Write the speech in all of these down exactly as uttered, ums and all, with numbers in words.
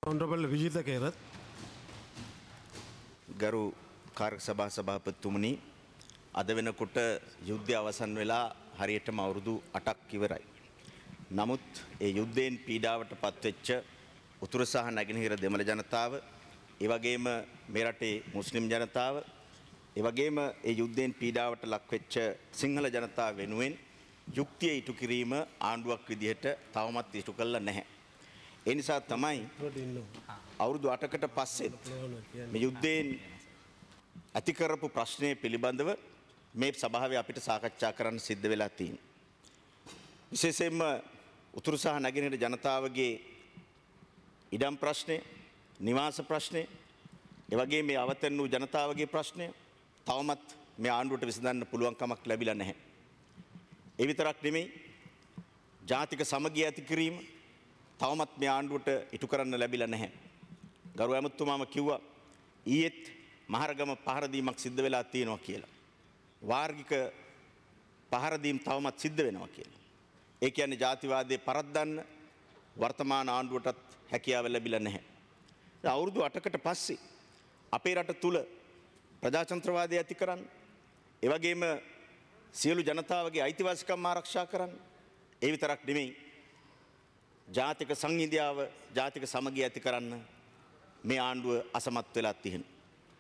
Honorable Vijitha Kerath. ගරු කාර්ය සභා සභාපතිතුමනි, අද වෙනකොට යුද්ධය අවසන් වෙලා හරියටම අවුරුදු අටක් ඉවරයි. නමුත් ඒ යුද්ධයෙන් පීඩාවට පත්වෙච්ච උතුරු සහ නැගෙනහිර දෙමළ ජනතාව, ඒ වගේම මේ රටේ මුස්ලිම් ජනතාව, ඒ වගේම ඒ යුද්ධයෙන් පීඩාවට ලක්වෙච්ච සිංහල ජනතාව වෙනුවෙන් යුක්තිය ඉටු කිරීම ආණ්ඩුවක් විදිහට තවමත් ඉටු කළා නැහැ. ඒ නිසා තමයි අවුරුදු අටකට පස්සේ මේ යුද්ධයෙන් ඇති කරපු ප්‍රශ්නය පිළිබඳව මේ සභාවේ අපිට සාකච්ඡා කරන්න සිද්ධ වෙලා තියෙනවා. විශේෂයෙන්ම උතුරු සහ නැගෙනහිර ජනතාවගේ ඉඩම් ප්‍රශ්නය, නිවාස ප්‍රශ්නය, ඒ වගේම මේ අවතන් වූ ජනතාවගේ ප්‍රශ්නය තවමත් මේ ආණ්ඩුවට විසඳන්න පුළුවන් කමක් ලැබිලා නැහැ. ඒ විතරක් නෙමෙයි, ජාතික සමගිය ඇති කිරීම තවමත් මේ ආණ්ඩුවට ඉටු කරන්න ලැබිලා නැහැ. ගරු ඇමතුමාම කිව්වා ඊයේත් මහරගම පහර දීමක් සිද්ධ වෙලා තියෙනවා කියලා. වාර්ගික පහර දීම් තවමත් සිද්ධ වෙනවා කියලා. ඒ කියන්නේ ජාතිවාදයේ පරද්දන්න වර්තමාන ආණ්ඩුවටත් හැකියාව ලැබිලා නැහැ. අවුරුදු අටකට පස්සේ අපේ රට තුල ප්‍රජාතන්ත්‍රවාදය ඇති කරන්න, ඒ වගේම සියලු ජනතාවගේ අයිතිවාසිකම් ආරක්ෂා කරන්න, ඒ විතරක් නෙමෙයි ජාතික සංහිඳියාව, ජාතික සමගිය ඇති කරන්න මේ ආණ්ඩුව අසමත් වෙලා තියෙනවා.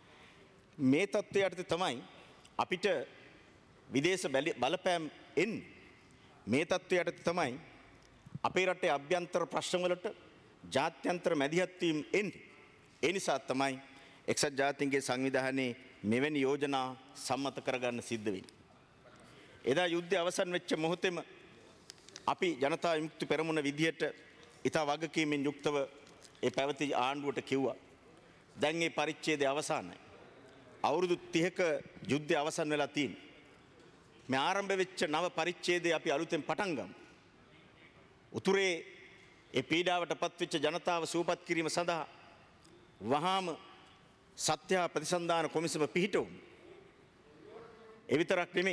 මේ තත්ත්වය යටතේ තමයි අපිට විදේශ බලපෑම් එන්නේ. මේ තත්ත්වය යටතේ තමයි අපේ රටේ අභ්‍යන්තර ප්‍රශ්න වලට ජාත්‍යන්තර මැදිහත් වීම එන්නේ. ඒ නිසා තමයි එක්සත් ජාතීන්ගේ සංවිධානයේ මෙවැනි යෝජනා සම්මත කරගන්න සිද්ධ වෙන්නේ. එදා යුද්ධය අවසන් වෙච්ච මොහොතේම අපි ජනතා විමුක්ති පෙරමුණ විදියට ඉතා වගකීමෙන් යුක්තව ඒ පැවති ආණ්ඩුවට කිව්වා දැන් මේ පරිච්ඡේදය අවසానයි. අවුරුදු තිහක යුද්ධය අවසන් වෙලා තියෙනවා. මේ ආරම්භ වෙච්ච නව පරිච්ඡේදය අපි අලුතෙන් පටන් ගමු. උතුරේ ඒ පීඩාවට පත්වෙච්ච ජනතාව සුවපත් කිරීම සඳහා වහාම සත්‍ය ප්‍රතිසන්ධාන කොමිසම පිහිටවමු. ඒ විතරක් නෙමෙයි,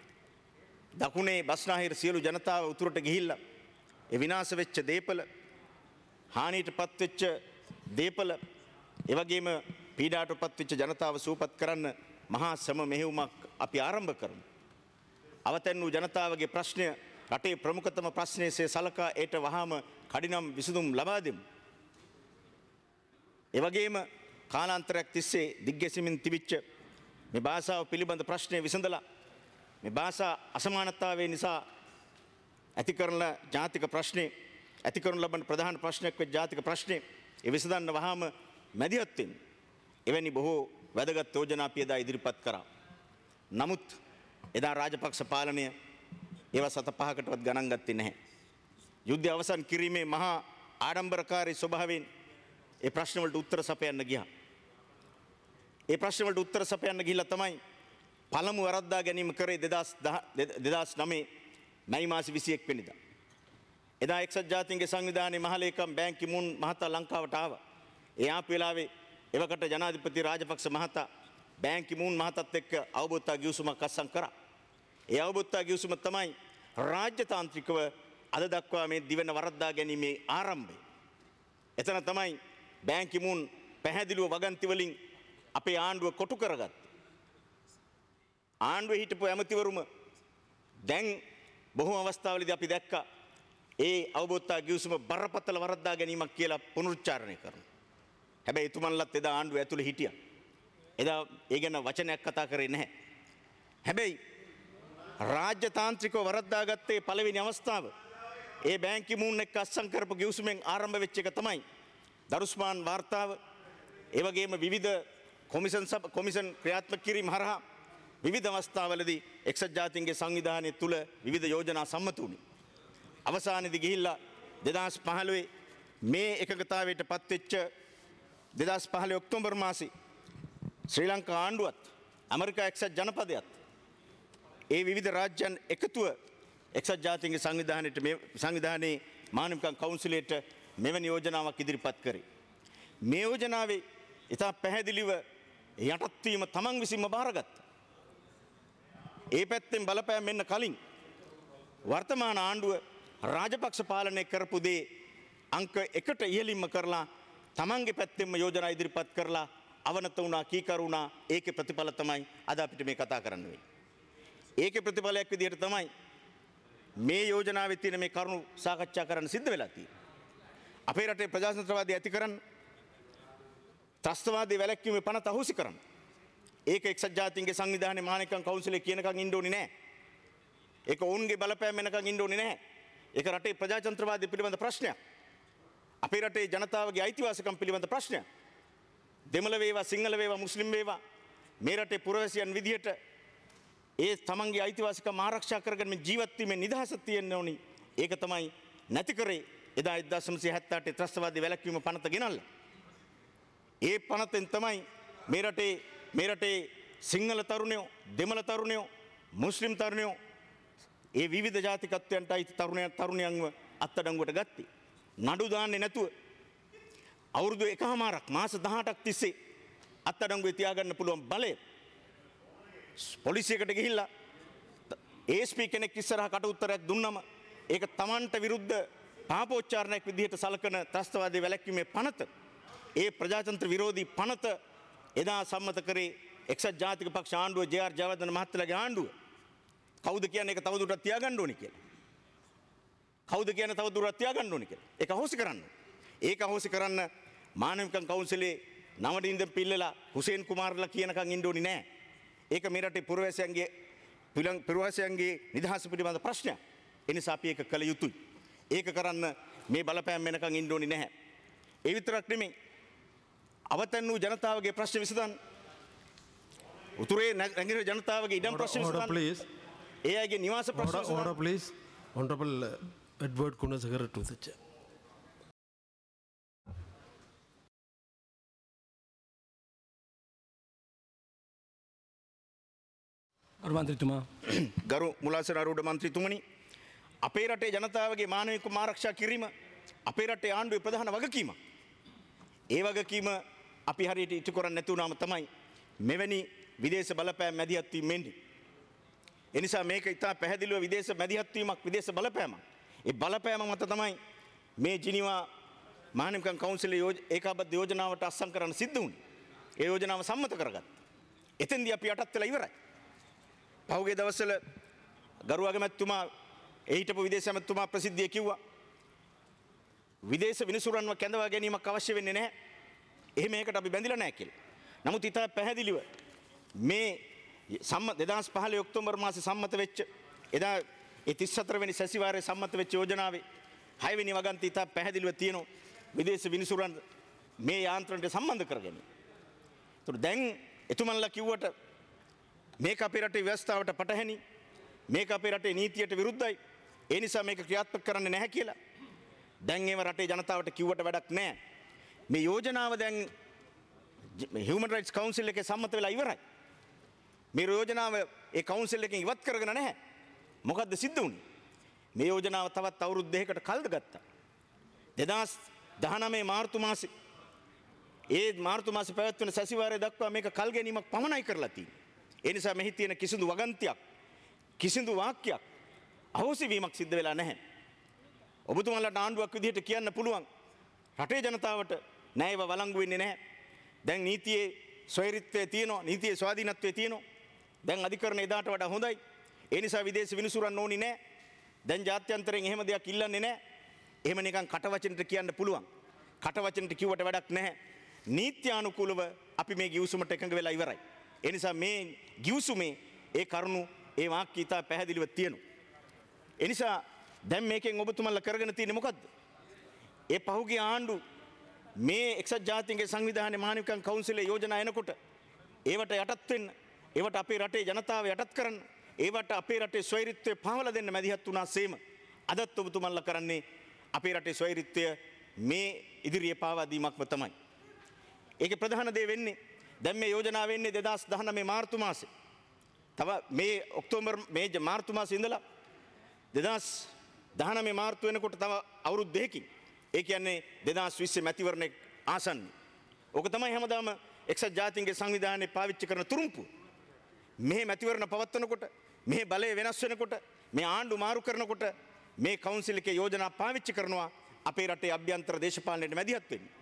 දකුණේ බස්නාහිර සියලු ජනතාව උතුරට ගිහිල්ලා ඒ විනාශ වෙච්ච දේපල, හානියටපත් වෙච්ච දේපල, ඒ වගේම පීඩාවටපත් වෙච්ච ජනතාව සුවපත් කරන්න මහා සම මෙහෙයුමක් අපි ආරම්භ කරමු. අවතැන් වූ ජනතාවගේ ප්‍රශ්නය රටේ ප්‍රමුඛතම ප්‍රශ්නයේසේ සලකා ඒට වහාම කඩිනම් විසඳුම් ලබා දෙමු. ඒ වගේම කාලාන්තරයක් තිස්සේ දිග්ගැසෙමින් තිබිච්ච මේ භාෂාව පිළිබඳ ප්‍රශ්නය විසඳලා මේ භාෂා අසමානතාවය නිසා ඇති කරන ජාතික ප්‍රශ්නේ, ඇති කරන ලබන ප්‍රධාන ප්‍රශ්නයක් වෙච්ච ජාතික ප්‍රශ්නේ ඒ විසඳන්න වහාම මැදිහත් වෙන්න. එවැනි බොහෝ වැදගත් යෝජනා අපි එදා ඉදිරිපත් කරා. නමුත් එදා රාජපක්ෂ පාලනය ඒවා සත පහකටවත් ගණන් ගත්තේ නැහැ. යුද්ධය අවසන් කිරීමේ මහා ආඩම්බරකාරී ස්වභාවයෙන් ඒ ප්‍රශ්න වලට උත්තර සපයන්න ගියා. ඒ ප්‍රශ්න වලට උත්තර සපයන්න ගිහිල්ලා තමයි පළමු වරද්දා ගැනීම කරේ දෙදහස් නවය මැයි මාස විසිඑක වෙනිදා. එදා එක්සත් ජාතීන්ගේ සංවිධානයේ මහලේකම් බෑන් කි මූන් මහතා ලංකාවට ආවා. ඒ ආපු වෙලාවේ එවකට ජනාධිපති රාජපක්ෂ මහතා බෑන් කි මූන් මහතත් එක්ක අවබෝධතා ගිවිසුමක් අත්සන් කරා. ඒ අවබෝධතා ගිවිසුම තමයි රාජ්‍යතාන්ත්‍රිකව අද දක්වා මේ දිවෙන වරද්දා ගැනීමේ ආරම්භය. එතන තමයි බෑන් කි මූන් පැහැදිලිව වගන්ති වලින් අපේ ආණ්ඩුව කොටු කරගත්තේ. ආණ්ඩුවේ හිටපු ඇමතිවරුම දැන් බොහෝ අවස්ථාවලදී අපි දැක්කා ඒ අවබෝධතා ගිවිසුම බරපතල වරද්දා ගැනීමක් කියලා පුනරුච්චාරණය කරනවා. හැබැයි එතුමන්ලත් එදා ආණ්ඩුව ඇතුලේ හිටියා. එදා ඒ ගැන වචනයක් කතා කරේ නැහැ. හැබැයි රාජ්‍යතාන්ත්‍රිකව වරද්දාගත්තේ පළවෙනි අවස්ථාව ඒ බෑන් කි මූන් එක්ක අත්සන් කරපු ගිවිසුමෙන් ආරම්භ වෙච්ච එක තමයි දරුස්මාන් වාර්තාව. ඒ වගේම විවිධ කොමිෂන් සභ කොමිෂන් ක්‍රියාත්මක කිරීම හරහා විවිධ අවස්ථාවලදී එක්සත් ජාතීන්ගේ සංවිධානය තුල විවිධ යෝජනා සම්මත වුණේ. අවසානයේදී ගිහිල්ලා දෙදහස් පහළොවේ මේ එකඟතාවයට පත්වෙච්ච දෙදහස් පහළොව ඔක්තෝබර් මාසේ ශ්‍රී ලංකා ආණ්ඩුවත් ඇමරිකා එක්සත් ජනපදයත් ඒ විවිධ රාජ්‍යයන් එකතුව එක්සත් ජාතීන්ගේ සංවිධානයට මේ සංවිධානයේ මානවිකම් කවුන්සිලයට මෙවැනි යෝජනාවක් ඉදිරිපත් කරේ. මේ යෝජනාවේ ඉතා පැහැදිලිව යටත් වීම තමන් විසින්ම බාරගත්තා. ඒ පැත්තෙන් බලපෑම් එන්න කලින් වර්තමාන ආණ්ඩුව රාජපක්ෂ පාලනය කරපු දේ අංක එකට ඉහළින්ම කරලා තමන්ගේ පැත්තෙන්ම යෝජනා ඉදිරිපත් කරලා අවනත වුණා කීකරු වුණා ඒකේ ප්‍රතිඵල තමයි අද අපිට මේ කතා කරන්න වෙන්නේ. ඒකේ ප්‍රතිඵලයක් විදිහට තමයි මේ යෝජනාවේ තියෙන මේ කරුණු සාකච්ඡා කරන්න සිද්ධ වෙලා තියෙන්නේ. අපේ රටේ ප්‍රජාතන්ත්‍රවාදය ඇති කරන්න ත්‍රස්තවාදී වැළැක්වීමේ පනත අහෝසි කරන්න. ඒක එක්සත් ජාතීන්ගේ සංවිධානයේ මානවිකම් කවුන්සිලේ කියනකම් ඉන්න ඕනේ නැහැ. ඒක ඔවුන්ගේ බලපෑම වෙනකම් ඉන්න ඕනේ නැහැ. ඒක රටේ ප්‍රජාතන්ත්‍රවාදය පිළිබඳ ප්‍රශ්නයක්. අපේ රටේ ජනතාවගේ අයිතිවාසිකම් පිළිබඳ ප්‍රශ්නයක්. දෙමළ වේවා සිංහල වේවා මුස්ලිම් වේවා මේ රටේ පුරවැසියන් විදිහට ඒ තමන්ගේ අයිතිවාසිකම් ආරක්ෂා කරගෙන ජීවත් වීමේ නිදහස තියෙන්න ඕනි. ඒක තමයි නැති කරේ එදා එක්දාස් නවසිය හැත්තෑ අටේ ත්‍රස්තවාදී වැළැක්වීම පනත ගෙනල්ලා. ඒ පනතෙන් තමයි මේ රටේ මේ රටේ සිංහල තරුණයෝ දෙමළ තරුණයෝ මුස්ලිම් තරුණයෝ ඒ විවිධ ජාතිකත්වයන්ට අයිති තරුණයන් තරුණියන්ව අත්අඩංගුවට ගත්තේ. නඩු දාන්නේ නැතුව අවුරුදු එකහමාරක් මාස දහඅටක් තිස්සේ අත්අඩංගුවේ තියාගන්න පුළුවන් බලය පොලිසියකට ගිහිල්ලා ඒ එස් පී කෙනෙක් ඉස්සරහා කට උත්තරයක් දුන්නම ඒක තමන්ට විරුද්ධ පාපෝච්චාරණයක් විදිහට සලකන ත්‍රස්තවාදී වැළැක්වීමේ පනත ඒ ප්‍රජාතන්ත්‍ර විරෝධී පනත එදා සම්මත කරේ එක්සත් ජාතික පක්ෂ ආණ්ඩුව ජේ ආර් ජයවර්ධන මහත්තයාගේ ආණ්ඩුව. කවුද කියන්නේ ඒක තවදුරටත් තියාගන්න ඕනේ කියලා? කවුද කියන්නේ තවදුරටත් තියාගන්න ඕනේ කියලා? ඒක අහෝසි කරන්න. ඒක අහෝසි කරන්න මානවිකම් කවුන්සිලේ නවනින්ද පිල්ලලා හුසේන් කුමාරලා කියනකම් ඉන්න ඕනේ නැහැ. ඒක මේ රටේ පුරවැසියන්ගේ පුරවැසියන්ගේ නිදහස පිළිබඳ ප්‍රශ්නයක්. ඒ නිසා අපි ඒක කළ යුතුයි. ඒක කරන්න මේ බලපෑම් වෙනකම් ඉන්න ඕනේ නැහැ. ඒ විතරක් නෙමෙයි අවතන් වූ ජනතාවගේ ප්‍රශ්න විසඳන්න. උතුරේ නැගිටින ජනතාවගේ ඉඩම් ප්‍රශ්න විසඳන්න. ඒ අයගේ නිවාස ප්‍රශ්න විසඳන්න. Order please. Honorable Edward Kunasakara to the chair. මන්ත්‍රීතුමා ගරු මුලාසන ආරූඪ මන්ත්‍රීතුමනි අපේ රටේ ජනතාවගේ මානවිකව ආරක්ෂා කිරීම අපේ රටේ ආණ්ඩුවේ ප්‍රධාන වගකීමක්. ඒ වගකීම අපි හරියට ඉටු කරන්නේ නැති වුණාම තමයි මෙවැනි විදේශ බලපෑම් මැදිහත් වීම එන්නේ. ඒ නිසා මේක ඉතා පැහැදිලිව විදේශ මැදිහත් වීමක් විදේශ බලපෑමක්. ඒ බලපෑම මත තමයි මේ ජිනීවා මානවිකම් කවුන්සිලේ ඒකාබද්ධ යෝජනාවට අත්සන් කරන්න සිද්ධ වුණේ. ඒ යෝජනාව සම්මත කරගත්තා. එතෙන්දී අපි යටත් වෙලා ඉවරයි. පහුගිය දවස්වල ගරු අගමැතිතුමා ඒ හිටපු විදේශ ඇමතිතුමා ප්‍රසිද්ධිය කිව්වා විදේශ විනිසුරන්ව කැඳවා ගැනීමක් අවශ්‍ය වෙන්නේ නැහැ. එහෙම එකකට අපි බැඳිලා නැහැ කියලා. නමුත් ඉතා පැහැදිලිව මේ සම්මත දෙදාස් පහළොව ඔක්තෝබර් මාසේ සම්මත වෙච්ච එදා ඒ තිස් හතර වෙනි සැසිවාරයේ සම්මත වෙච්ච යෝජනාවේ හය වෙනි වගන්ති ඉතා පැහැදිලිව තියෙනවා විදේශ විනිසුරන් මේ යාන්ත්‍රණයට සම්බන්ධ කරගන්න. ඒතර දැන් එතුමන්ලා කිව්වට මේක අපේ රටේ ව්‍යවස්ථාවට පටහැනි මේක අපේ රටේ නීතියට විරුද්ධයි ඒ නිසා මේක ක්‍රියාත්මක කරන්නේ නැහැ කියලා දැන් ඒව රටේ ජනතාවට කිව්වට වැඩක් නැහැ. මේ යෝජනාව දැන් Human Rights Council එකේ සම්මත වෙලා ඉවරයි. මේ යෝජනාව ඒ කවුන්සිල් එකෙන් ඉවත් කරගෙන නැහැ. මොකද්ද සිද්ධ වුනේ? මේ යෝජනාව තවත් අවුරුදු දෙකකට කල්ද ගත්තා. දෙදාස් දහනවය මාර්තු මාසේ ඒ මාර්තු මාසේ පැවැත්වෙන සැසිවාරය දක්වා මේක කල් ගැනීමක් පමණයි කරලා තියෙන්නේ. ඒ නිසා මෙහි තියෙන කිසිදු වගන්තියක් කිසිදු වාක්‍යයක් අහෝසි වීමක් සිද්ධ වෙලා නැහැ. ඔබතුමාලාට ආණ්ඩුවක් විදිහට කියන්න පුළුවන් රටේ ජනතාවට ණයව වළංගු වෙන්නේ නැහැ. දැන් නීතියේ ස්වෛරීත්වය තියෙනවා, නීතියේ ස්වාධීනත්වය තියෙනවා. දැන් අධිකරණ එදාට වඩා හොඳයි. ඒ නිසා විදේශ විනිසුරන් ඕනි නැහැ. දැන් ජාත්‍යන්තරයෙන් එහෙම දෙයක් ඉල්ලන්නේ නැහැ. එහෙම නිකන් කට වචනෙට කියන්න පුළුවන්. කට වචනෙට කිව්වට වැඩක් නැහැ. නීත්‍යානුකූලව අපි මේ ගිවිසුමට එකඟ වෙලා ඉවරයි. ඒ නිසා මේ ගිවිසුමේ ඒ කරුණු ඒ වාක්‍ය ඉතා පැහැදිලිව තියෙනවා. ඒ නිසා දැන් මේකෙන් ඔබතුමන්ලා කරගෙන තියෙන්නේ මොකද්ද? ඒ පහුගිය ආණ්ඩු මේ එක්සත් ජාතීන්ගේ සංවිධානයේ මානවිකම් කවුන්සිලේ යෝජනා එනකොට ඒවට යටත් වෙන්න, ඒවට අපේ රටේ ජනතාව යටත් කරන්න, ඒවට අපේ රටේ ස්වෛරීත්වය පාවලා දෙන්න මැදිහත් වුණා සේම අදත් ඔබතුමන්ලා කරන්නේ අපේ රටේ ස්වෛරීත්වය මේ ඉදිරියේ පාවා දීමක්ම තමයි. ඒකේ ප්‍රධාන දේ වෙන්නේ දැන් මේ යෝජනාව වෙන්නේ දෙදාස් දහනවය මාර්තු මාසේ. තව මේ ඔක්තෝබර් මේ මාර්තු මාසේ ඉඳලා දෙදාස් දහනවය මාර්තු වෙනකොට තව අවුරුදු දෙකකින් ඒ කියන්නේ දෙදාස් විස්සේ මැතිවරණය ආසන්න. ඕක තමයි හැමදාම එක්සත් ජාතීන්ගේ සංවිධානයේ පාවිච්චි කරන තුරුම්පුව. මේ මැතිවරණ පවත්වනකොට, මේ බලය වෙනස් වෙනකොට, මේ ආණ්ඩු මාරු කරනකොට මේ කවුන්සිල් එකේ යෝජනා පාවිච්චි කරනවා අපේ රටේ අභ්‍යන්තර දේශපාලනයට මැදිහත් වෙන්න.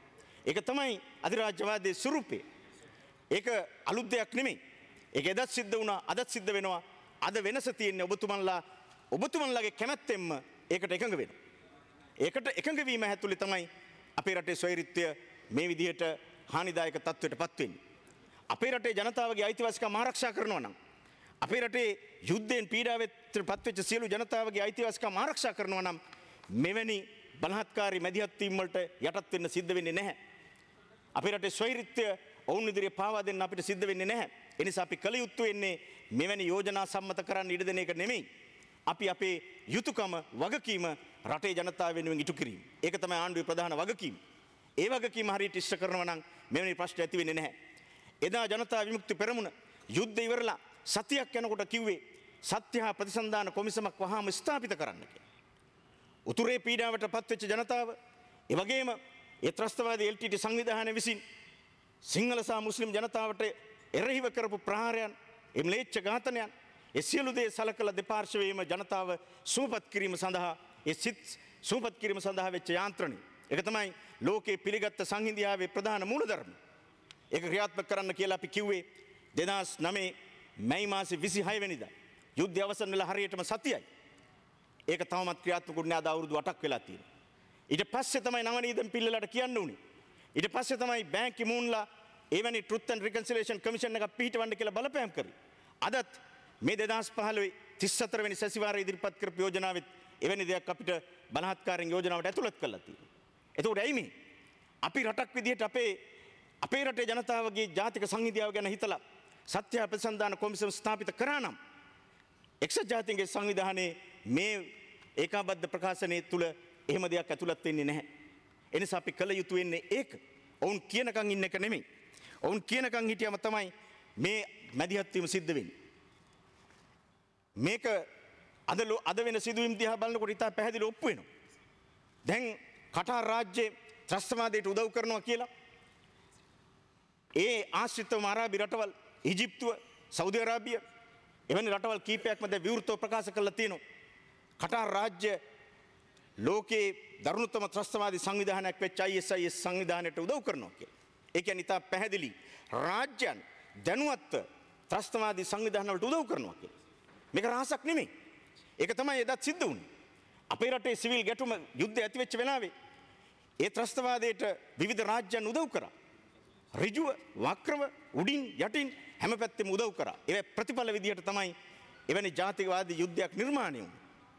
ඒක තමයි අධිරාජ්‍යවාදයේ ස්වරූපය. ඒක අලුත් දෙයක් නෙමෙයි. ඒක එදත් සිද්ධ වුණා, අදත් සිද්ධ වෙනවා. අද වෙනස තියෙන්නේ ඔබතුමන්ලා ඔබතුමන්ලාගේ කැමැත්තෙන්ම ඒකට එකඟ වෙනවා. ඒකට එකඟ වීම ඇතුළේ තමයි අපේ රටේ ස්වෛරීත්වය මේ විදිහට හානිදායක තත්ත්වයටපත් වෙන්නේ. අපේ රටේ ජනතාවගේ අයිතිවාසිකම් ආරක්ෂා කරනවා නම් අපේ රටේ යුද්ධයෙන් පීඩාවට පත්වෙච්ච සියලු ජනතාවගේ අයිතිවාසිකම් ආරක්ෂා කරනවා නම් මෙවැනි බලහත්කාරී මැදිහත් වීම් වලට යටත් වෙන්න සිද්ධ වෙන්නේ නැහැ. අපේ රටේ ස්වෛරීත්වය ඔවුන් ඉදිරියේ පාවා දෙන්න අපිට සිද්ධ වෙන්නේ නැහැ. ඒ නිසා අපි කල යුත්තේ වෙන්නේ මෙවැනි යෝජනා සම්මත කරන්න ඉඩ දෙන එක නෙමෙයි. අපි අපේ යුතුයකම වගකීම රටේ ජනතාව වෙනුවෙන් ඉටු කිරීම. ඒක තමයි ආණ්ඩුවේ ප්‍රධාන වගකීම. ඒ වගකීම හරියට ඉෂ්ට කරනවා නම් මෙවැනි ප්‍රශ්න ඇති වෙන්නේ නැහැ. එදා ජනතා විමුක්ති පෙරමුණ යුද්ධ ඉවරලා සතියක් යනකොට කිව්වේ සත්‍ය හා ප්‍රතිසන්දාන කොමිසමක් වහාම ස්ථාපිත කරන්න කියලා. උතුරේ පීඩාවට පත්වෙච්ච ජනතාව, ඒ වගේම ඒ ත්‍රස්තවාදී එල් ටී ටී සංවිධානය විසින් සිංහල සහ මුස්ලිම් ජනතාවට එරෙහිව කරපු ප්‍රහාරයන්, ඒ ම්ලේච්ඡ ඝාතනයන්, ඒ සියලු දේ සලකලා දෙපාර්ශ්වයේම ජනතාව සුවපත් කිරීම සඳහා, ඒ සිත් සුවපත් කිරීම සඳහා වෙච්ච යාන්ත්‍රණය. ඒක තමයි ලෝකේ පිළිගත් සංහිඳියාවේ ප්‍රධාන මූලධර්ම. ඒක ක්‍රියාත්මක කරන්න කියලා අපි කිව්වේ දෙදහස් නවය මැයි මාසේ විසිහය වෙනිදා. යුද්ධය අවසන් වෙලා හරියටම සතියයි. ඒක තවමත් ක්‍රියාත්මක වුණේ අද අවුරුදු අටක් වෙලා තියෙනවා. ඊට පස්සේ තමයි නවනීදම් පිල්ලලට කියන්න උනේ. ඊට පස්සේ තමයි බෑන් කි මූන්ලා එවැනි ට්‍රුත් ඇන්ඩ් රිකන්සිලියේෂන් කමිෂන් එකක් පිහිටවන්න කියලා බලපෑම් කරේ. අදත් මේ දෙදහස් පහළොව තිස් හතර වෙනි සැසිවාරයේ ඉදිරිපත් කරපු යෝජනාවෙත් එවැනි දෙයක් අපිට බලහත්කාරයෙන් යෝජනාවට ඇතුළත් කරලා තියෙනවා. එතකොට ඇයි මේ? අපි රටක් විදිහට අපේ අපේ රටේ ජනතාවගේ ජාතික සංහිඳියාව ගැන හිතලා සත්‍ය ප්‍රතිසන්දාන කොමිසම ස්ථාපිත කරා නම් එක්සත් ජාතීන්ගේ සංවිධානයේ මේ ඒකාබද්ධ ප්‍රකාශනයේ තුල එහෙම දෙයක් ඇතුළත් වෙන්නේ නැහැ. ඒ නිසා අපි කල යුතු වෙන්නේ ඒක. ඔවුන් කියනකම් ඉන්න එක නෙමෙයි. ඔවුන් කියනකම් හිටියම තමයි මේ මැදිහත් වීම සිද්ධ වෙන්නේ. මේක අද අද වෙන සිදුවීම් දිහා බලනකොට ඉතා පැහැදිලිව ඔප්පු වෙනවා. දැන් කටාර් රාජ්‍යයේ ත්‍රස්තවාදයට උදව් කරනවා කියලා ඒ ආශ්‍රිතව අරාබි රටවල්, ඊජිප්තුව, සෞදි අරාබිය එවැනි රටවල් කීපයක්ම දැන් විවෘතව ප්‍රකාශ කරලා තියෙනවා. කටාර් රාජ්‍ය ලෝකේ දරුණුතම ත්‍රස්තවාදී සංවිධානයක් වෙච්ච ආයි එස් ආයි එස් සංවිධානයට උදව් කරනවා කියලා. ඒ කියන්නේ ඉතා පැහැදිලි රාජ්‍යයන් දැනුවත්ව ත්‍රස්තවාදී සංවිධාන වලට උදව් කරනවා කියලා. මේක රහසක් නෙමෙයි. ඒක තමයි එදත් සිද්ධ වුනේ. අපේ රටේ සිවිල් ගැටුම යුද්ධය ඇති වෙච්ච වෙලාවේ ඒ ත්‍රස්තවාදයට විවිධ රාජ්‍යයන් උදව් කරා. ඍජුව, වක්‍රව, උඩින් යටින් හැම පැත්තෙම උදව් කරා. ඒ ප්‍රතිඵල විදිහට තමයි එවැනි ජාතිකවාදී යුද්ධයක් නිර්මාණය වුනේ.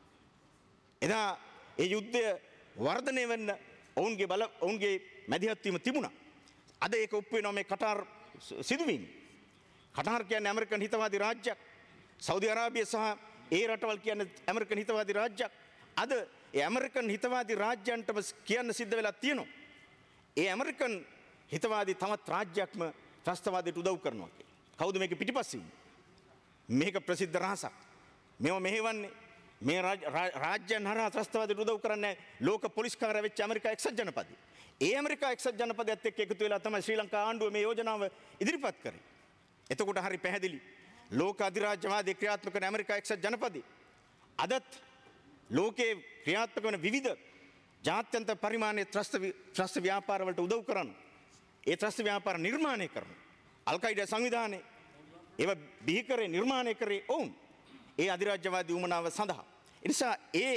එදා ඒ යුද්ධය වර්ධනය වෙන්න ඔවුන්ගේ බල ඔවුන්ගේ මැදිහත් වීම තිබුණා. අද ඒක ඔප්පු වෙනවා මේ කටාර් සිදුවීම. කටාර් කියන්නේ ඇමරිකන් හිතවාදී රාජ්‍යයක්. සෞදි අරාබිය සහ ඒ රටවල් කියන්නේ ඇමරිකන් හිතවාදී රාජ්‍යයක්. අද ඒ ඇමරිකන් හිතවාදී රාජ්‍යයන්ටම කියන්න සිද්ධ වෙලා තියෙනවා. ඒ ඇමරිකන් හිතවාදී තවත් රාජ්‍යයක්ම ත්‍රස්තවාදයට උදව් කරනවා කියලා. කවුද මේක පිටිපස්සේ ඉන්නේ? මේක ප්‍රසිද්ධ රහසක්. මේව මෙහෙවන්නේ මේ රාජ්‍යයන් හරහා ත්‍රස්තවාදයට උදව් කරන්නේ ලෝක පොලිස් කාර්ය වෙච්ච ඇමරිකා එක්සත් ජනපදය. ඒ ඇමරිකා එක්සත් ජනපදයත් එක්ක එකතු වෙලා තමයි ශ්‍රී ලංකා ආණ්ඩුව මේ යෝජනාව ඉදිරිපත් කරේ. එතකොට හරි පැහැදිලි. ලෝක අධිරාජ්‍යවාදී ක්‍රියාත්මක කරන ඇමරිකා එක්සත් ජනපදය අදත් ලෝකේ ක්‍රියාත්මක වන විවිධ ජාත්‍යන්තර පරිමාණයේ ත්‍රස්ත ත්‍රස්ත ව්‍යාපාර වලට උදව් කරනවා. ඒ ත්‍රස්ත ව්‍යාපාර නිර්මාණය කරනවා. අල් කයිඩා සංවිධානය ඒව බිහි කරේ නිර්මාණය කරේ ඔවුන්. ඒ අධිරාජ්‍යවාදී උමනාව සඳහා. ඒ නිසා ඒ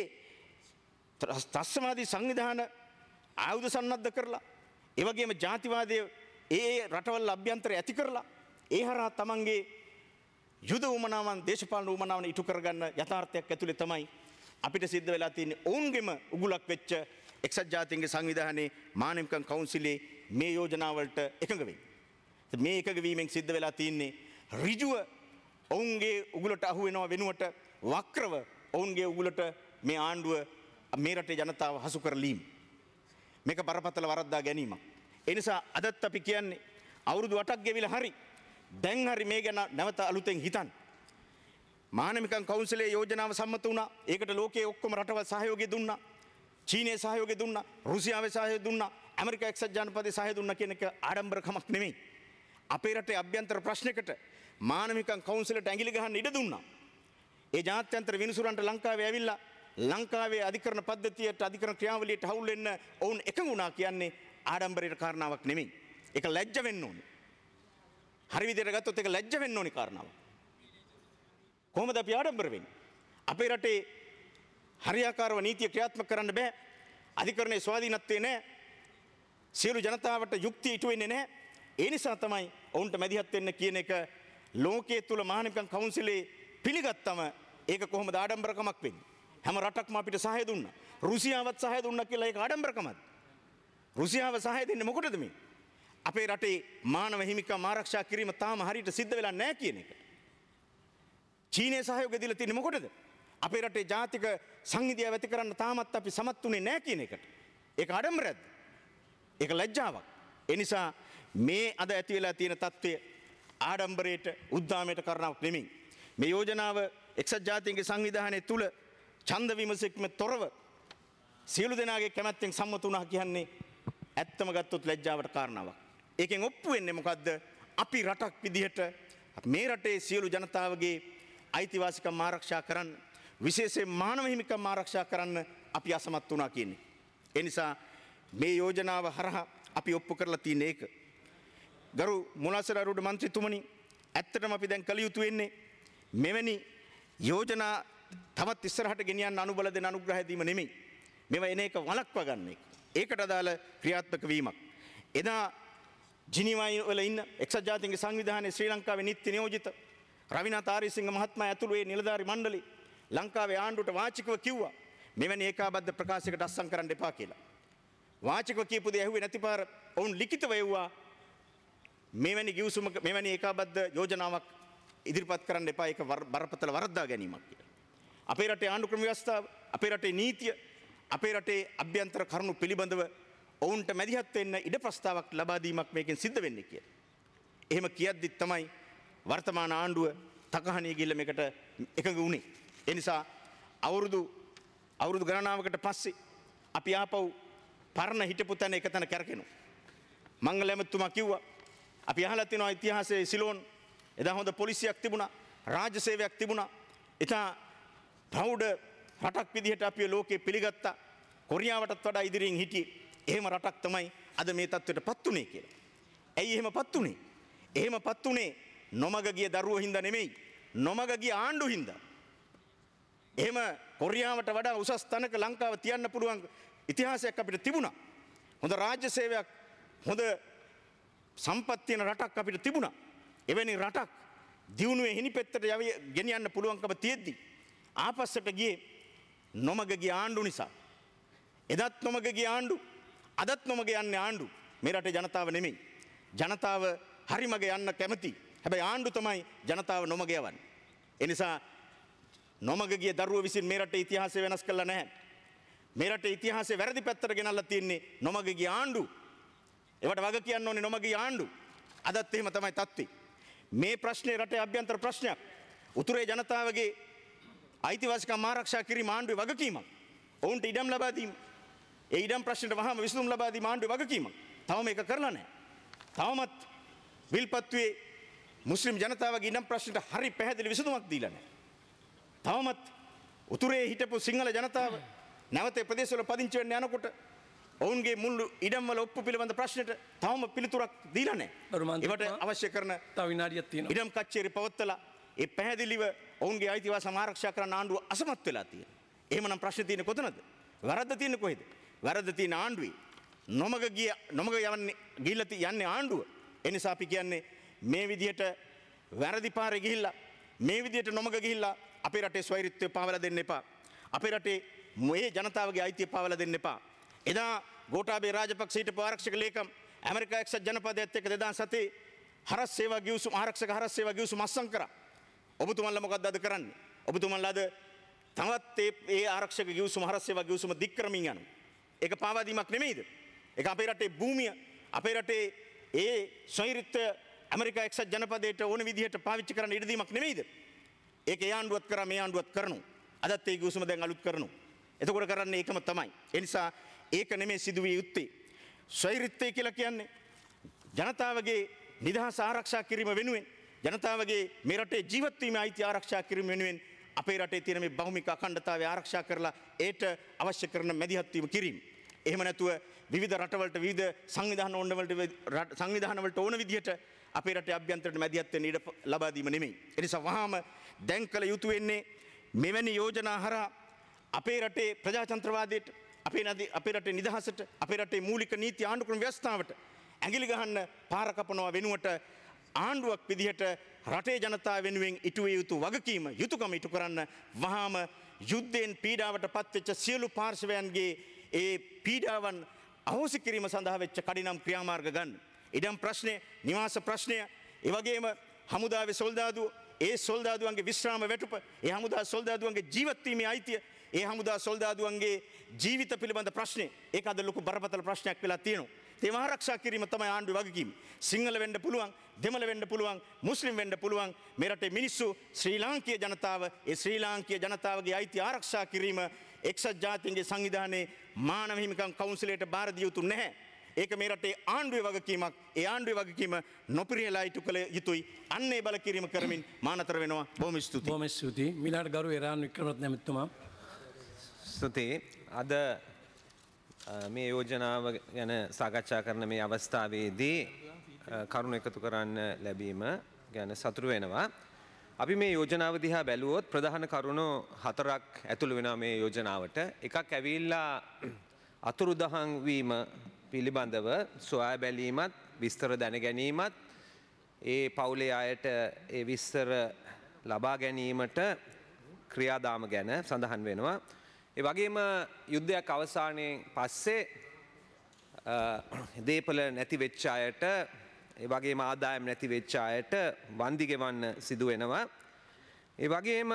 ත්‍රස්තවාදී සංවිධාන ආයුධ සන්නද්ධ කරලා ඒ වගේම ජාතිවාදය ඒ රටවල් අභ්‍යන්තරය ඇති කරලා ඒ හරහා තමන්ගේ යුද උමනාවන් දේශපාලන උමනාවන් ඉටු කරගන්න යථාර්ථයක් ඇතුලේ තමයි අපිට සිද්ධ වෙලා තියෙන්නේ. ඔවුන්ගෙම උගුලක් වෙච්ච එක්සත් ජාතීන්ගේ සංවිධානයේ මානවිකම් කවුන්සිලේ මේ යෝජනාවලට එකඟ වෙන්නේ. මේ එකඟ වීමෙන් සිද්ධ වෙලා තියෙන්නේ ඍජුව ඔවුන්ගේ උගුලට අහු වෙනව වෙනුවට වක්‍රව ඔවුන්ගේ උගුලට මේ ආණ්ඩුව මේ රටේ ජනතාව හසු කරලීම. මේක බරපතල වරද්දා ගැනීමක්. ඒ නිසා අදත් අපි කියන්නේ අවුරුදු අටක් ගෙවිලා හරි දැන් හරි මේ ගැන නැවත අලුතෙන් හිතන්න. මානවිකම් කවුන්සිලේ යෝජනාව සම්මත වුණා. ඒකට ලෝකයේ ඔක්කොම රටවල් සහයෝගය දුන්නා. චීනයේ සහයෝගය දුන්නා. රුසියාවේ සහයෝගය දුන්නා. ඇමරිකා එක්සත් ජනපදයේ සහයෝගය දුන්නා කියන එක ආඩම්බරකමක් නෙමෙයි. අපේ රටේ අභ්‍යන්තර ප්‍රශ්නයකට මානවිකම් කවුන්සිලට ඇඟිලි ගහන්න ඉඩ දුන්නා. ඒ ජාත්‍යන්තර විනිසුරන්ට ලංකාවේ ඇවිල්ලා ලංකාවේ අධිකරණ පද්ධතියට අධිකරණ ක්‍රියාවලියට හවුල් වෙන්න ඔවුන් එකඟ වුණා කියන්නේ ආඩම්බරයට කාරණාවක් නෙමෙයි. ඒක ලැජ්ජ වෙන්න ඕනේ. හරි විදිහට ගත්තොත් ඒක ලැජ්ජ වෙන්න ඕනේ කාරණාවක්. කොහොමද අපි ආඩම්බර වෙන්නේ? අපේ රටේ හරියාකාරව නීතිය ක්‍රියාත්මක කරන්න බෑ. අධිකරණයේ ස්වාධීනත්වය නැහැ. සියලු ජනතාවට යුක්තිය ඉටු වෙන්නේ නැහැ. ඒ නිසා තමයි ඔවුන්ට මැදිහත් වෙන්න කියන එක ලෝකයේ තුල මහානිකම් කවුන්සිලේ පිළිගත්තම ඒක කොහොමද ආඩම්බරකමක් වෙන්නේ? හැම රටක්ම අපිට සහාය දුන්නා. රුසියාවත් සහාය දුන්නා කියලා ඒක ආඩම්බරකමක්ද? රුසියාව සහාය දෙන්නේ මොකටද මේ? අපේ රටේ මානව හිමිකම් ආරක්ෂා කිරීම තාම හරියට සිද්ධ වෙලා නැහැ කියන එක. චීනයේ සහයෝගය දීලා තියෙන්නේ මොකටද? අපේ රටේ ජාතික සංහිඳිය ඇති කරන්න තාමත් අපි සමත් වුණේ නැහැ කියන එකට. ඒක ආඩම්බරයක්ද? ඒක ලැජ්ජාවක්. ඒ නිසා මේ අද ඇති වෙලා තියෙන தත්ත්වය ආඩම්බරයට උද්දාමයට කරනවක් නෙමෙයි. මේ යෝජනාව එක්සත් ජාතීන්ගේ සංවිධානයේ තුල ඡන්ද විමසීමේ තොරව සියලු දෙනාගේ කැමැත්තෙන් සම්මත වුණා කියන්නේ ඇත්තම ගත්තොත් ලැජ්ජාවට කාරණාවක්. ඒකෙන් ඔප්පු වෙන්නේ මොකද්ද? අපි රටක් විදිහට මේ රටේ සියලු ජනතාවගේ අයිතිවාසිකම් ආරක්ෂා කරන්න, විශේෂයෙන් මානව හිමිකම් ආරක්ෂා කරන්න අපි අසමත් වුණා කියන්නේ. ඒ නිසා මේ යෝජනාව හරහා අපි ඔප්පු කරලා තියෙන එක. ගරු මුලාසර අරුඩ මන්ත්‍රීතුමනි, ඇත්තටම අපි දැන් කළ යුතු වෙන්නේ මෙවැනි යෝජනා තවත් ඉස්සරහට ගෙනියන්න අනුබල දෙන අනුග්‍රහය දීම නෙමෙයි. මේවා එන එක වළක්වා ගන්න එක. ඒකට අදාළ ක්‍රියාත්මක වීමක්. එදා ජිනීවා වල ඉන්න එක්සත් ජාතීන්ගේ සංවිධානයේ ශ්‍රී ලංකාවේ නිත්‍ය නියෝජිත රවිනාථ ආරියසිංහ මහත්මයා ඇතුළු ඒ නිලධාරි මණ්ඩලය ලංකාවේ ආණ්ඩුවට වාචිකව කිව්වා මෙවැනි ඒකාබද්ධ ප්‍රකාශයකට අත්සන් කරන්න එපා කියලා. වාචිකව කියපු දේ ඇහුවේ නැති පාර ඔවුන් ලිඛිතව එව්වා මෙවැනි ගිවිසුමක මෙවැනි ඒකාබද්ධ යෝජනාවක් ඉදිරිපත් කරන්න එපා, ඒක බරපතල වරද්දා ගැනීමක් කියලා. අපේ රටේ ආණ්ඩු ක්‍රම ව්‍යවස්ථාව, අපේ රටේ නීතිය, අපේ රටේ අභ්‍යන්තර කරුණු පිළිබඳව ඔවුන්ට මැදිහත් වෙන්න ඉඩ ප්‍රස්තාවක් ලබා දීමක් මේකෙන් සිද්ධ වෙන්නේ කියලා. එහෙම කියද්දි තමයි වර්තමාන ආණ්ඩුව තකහණිය ගිහිල්ලා මේකට එකඟ වුණේ. ඒ නිසා අවුරුදු අවුරුදු ගණනාවකට පස්සේ අපි ආපහු පරණ හිටපු තැන එක තැන කැරකෙනවා. මංගල ඇමතුමා කිව්වා අපි අහලා තියෙනවා ඉතිහාසයේ සිලෝන් එදා හොඳ පොලිසියක් තිබුණා, රාජ්‍ය සේවයක් තිබුණා. එතන ප්‍රෞಢ රටක් විදිහට අපි ලෝකේ පිළිගත්තා. කොරියාවටත් වඩා ඉදිරියෙන් හිටියේ. එහෙම රටක් තමයි අද මේ තත්ත්වයටපත් උනේ කියලා. ඇයි එහෙමපත් උනේ? එහෙමපත් උනේ නොමග ගිය දරුවෝ හින්දා නෙමෙයි. නොමග ගිය ආණ්ඩු හින්දා. එහෙම කොරියාවට වඩා උසස් තැනක ලංකාව තියන්න පුළුවන් ඉතිහාසයක් අපිට තිබුණා. හොඳ රාජ්‍ය සේවයක්, හොඳ සම්පත් තියෙන රටක් අපිට තිබුණා. එවැනි රටක් දියුණුවේ හිණිපෙත්තට ගෙනියන්න පුළුවන්කම තියෙද්දි ආපස්සට ගියේ නොමග ගිය ආණ්ඩු නිසා. එදත් නොමග ගිය ආණ්ඩු, අදත් නොමග යන්නේ ආණ්ඩු. මේ රටේ ජනතාව නෙමෙයි. ජනතාව හරි මග යන්න කැමති. හැබැයි ආණ්ඩු තමයි ජනතාව නොමග යවන්නේ. ඒ නිසා නොමග ගිය දරුවෝ විසින් මේ රටේ ඉතිහාසය වෙනස් කළා නැහැ. මේ රටේ ඉතිහාසය වැරදි පැත්තට ගෙනල්ලා තියෙන්නේ නොමග ගිය ආණ්ඩු. ඒවට වග කියන්න ඕනේ නොමග ගිය ආණ්ඩු. අදත් එහෙම තමයි තත්ත්වය. මේ ප්‍රශ්නේ රටේ අභ්‍යන්තර ප්‍රශ්නයක්. උතුරේ ජනතාවගේ අයිතිවාසිකම් ආරක්ෂා කිරීම ආණ්ඩුවේ වගකීමක්. ඔවුන්ට ඉඩම් ලබා දීම. ඒ ඉඩම් ප්‍රශ්නට වහාම විසඳුම් ලබා දීම ආණ්ඩුවේ වගකීමක්. තවම මේක කරලා නැහැ. තවමත් විල්පත්තුවේ මුස්ලිම් ජනතාවගේ ඉඩම් ප්‍රශ්නට හරි පැහැදිලි විසඳුමක් දීලා නැහැ. තවමත් උතුරේ හිටපු සිංහල ජනතාව නැවත ප්‍රදේශවල පදිංචි වෙන්න යනකොට ඔවුන්ගේ මුළු ඉඩම්වල ඔප්පු පිළිබඳ ප්‍රශ්නෙට තවම පිළිතුරක් දීලා නැහැ. ඒවට අවශ්‍ය කරන තව විනාඩියක් තියෙනවා. ඉඩම් කච්චේරි පවත්වලා ඒ පැහැදිලිව ඔවුන්ගේ අයිතිවාසිකම් ආරක්ෂා කරන්න ආණ්ඩුව අසමත් වෙලා තියෙනවා. එහෙමනම් ප්‍රශ්නේ තියෙන්නේ කොතනද? වරද්ද තියෙන්නේ කොහෙද? වරද්ද තියෙන ආණ්ඩුවේ. නොමග ගිය නොමග යන්නේ ගිහිල්ලා යන්නේ ආණ්ඩුව. ඒ නිසා අපි කියන්නේ මේ විදිහට වැරදි පාරේ ගිහිල්ලා මේ විදිහට නොමග ගිහිල්ලා අපේ රටේ ස්වෛරීත්වය පාවලා දෙන්න එපා. අපේ රටේ මේ ජනතාවගේ අයිතිය පාවලා දෙන්න එපා. එදා ගෝඨාභය රාජපක්ෂ හිටපු ආරක්ෂක ලේකම් ඇමරිකා එක්සත් ජනපදයේත් එක්ක දෙදාස් හතේ හරස් සේවා ගිවිසුම ආරක්ෂක හරස් සේවා ගිවිසුම අත්සන් කරා. ඔබතුමන්ලා මොකද්ද අද කරන්නේ? ඔබතුමන්ලා අද තවත් ඒ ආරක්ෂක ගිවිසුම හරස් සේවා ගිවිසුම දික්කරමින් යනවා. ඒක පාවා දීමක් නෙමෙයිද? ඒක අපේ රටේ භූමිය, අපේ රටේ ඒ ස්වෛරීත්වය ඇමරිකා එක්සත් ජනපදයට ඕන විදිහට පාවිච්චි කරන්න ඉඩ දීමක් නෙමෙයිද? ඒක ඒ ආණ්ඩුවත් කරා මේ ආණ්ඩුවත් කරනවා. අදත් ඒ ගිවිසුම දැන් අලුත් කරනවා. එතකොට කරන්නේ ඒකම තමයි. ඒ නිසා ඒක නෙමෙයි සිදුවිය යුත්තේ. ස්වෛරීත්වය කියලා කියන්නේ ජනතාවගේ නිදහස ආරක්ෂා කිරීම වෙනුවෙන්, ජනතාවගේ මේ රටේ ජීවත් වීමේ අයිතිය ආරක්ෂා කිරීම වෙනුවෙන් අපේ රටේ තියෙන මේ බහුමික අඛණ්ඩතාවය ආරක්ෂා කරලා ඒට අවශ්‍ය කරන මැදිහත් වීම කිරීම. එහෙම නැතුව විවිධ රටවලට විවිධ සංවිධාන ඕනවලට සංවිධානවලට ඕන විදිහට අපේ රටේ අභ්‍යන්තරයට මැදිහත් වෙන්න ඉඩ ලබා දීම නෙමෙයි. ඒ නිසා වහාම දැන් කළ යුතු වෙන්නේ මෙවැනි යෝජනා හරහා අපේ රටේ ප්‍රජාතන්ත්‍රවාදයට, අපේ නදී අපේ රටේ නිදහසට, අපේ රටේ මූලික නීති ආණ්ඩුක්‍රම ව්‍යවස්ථාවට ඇඟිලි ගහන්න පාර කපනවා වෙනුවට ආණ්ඩුවක් විදිහට රටේ ජනතාව වෙනුවෙන් ඉටු විය යුතු වගකීම යුතුයකම ඉටු කරන්න වහාම යුද්ධයෙන් පීඩාවට පත්වෙච්ච සියලු පාර්ශවයන්ගේ ඒ පීඩාවන් අහෝසි කිරීම සඳහා වෙච්ච කඩිනම් ක්‍රියාමාර්ග ගන්න. ඉඩම් ප්‍රශ්නය, නිවාස ප්‍රශ්නය, ඒ වගේම හමුදාවේ සොල්දාදුව, ඒ සොල්දාදුවන්ගේ විශ්‍රාම වැටුප, ඒ හමුදා සොල්දාදුවන්ගේ ජීවත් වීමේ අයිතිය, ඒ හමුදා සොල්දාදුවන්ගේ ජීවිත පිළිබඳ ප්‍රශ්නේ ඒක අද ලොකු බරපතල ප්‍රශ්නයක් වෙලා තියෙනවා. ඒව ආරක්ෂා කිරීම තමයි ආණ්ඩුවේ වගකීම. සිංහල වෙන්න පුළුවන්, දෙමළ වෙන්න පුළුවන්, මුස්ලිම් වෙන්න පුළුවන්. මේ රටේ මිනිස්සු ශ්‍රී ලාංකීය ජනතාව, ඒ ශ්‍රී ලාංකීය ජනතාවගේ අයිතිය ආරක්ෂා කිරීම එක්සත් ජාතීන්ගේ සංවිධානයේ මානව හිමිකම් කවුන්සිලයට බාර දිය යුතු නැහැ. ඒක මේ රටේ ආණ්ඩුවේ වගකීමක්. ඒ ආණ්ඩුවේ වගකීම නොපිරිහෙලා ඉටු කළ යුතුයි. අන්න ඒ බල කිරීම කරමින් මා නතර වෙනවා. බොහොම ස්තුතියි. බොහොම ස්තුතියි. මිලාඩ් ගරු එරාන් වික්‍රමරත්න ඇමතිතුමා. ස්තුතියි. අද මේ යෝජනාව ගැන සාකච්ඡා කරන මේ අවස්ථාවේදී කරුණු එකතු කරන්න ලැබීම ගැන සතුටු වෙනවා. අපි මේ යෝජනාව දිහා බැලුවොත් ප්‍රධාන කරුණු හතරක් ඇතුළු වෙනවා මේ යෝජනාවට. එකක් ඇවිල්ලා අතුරුදහන් වීම පිළිබඳව සොයා බැලීමත් විස්තර දැන ගැනීමත් ඒ පවුලේ අයට ඒ විස්තර ලබා ගැනීමට ක්‍රියාදාම ගැන සඳහන් වෙනවා. ඒ වගේම යුද්ධයක් අවසානයෙන් පස්සේ දේපල නැති වෙච්ච අයට, ඒ වගේම ආදායම් නැති වෙච්ච අයට වන්දි ගෙවන්න සිදු වෙනවා. ඒ වගේම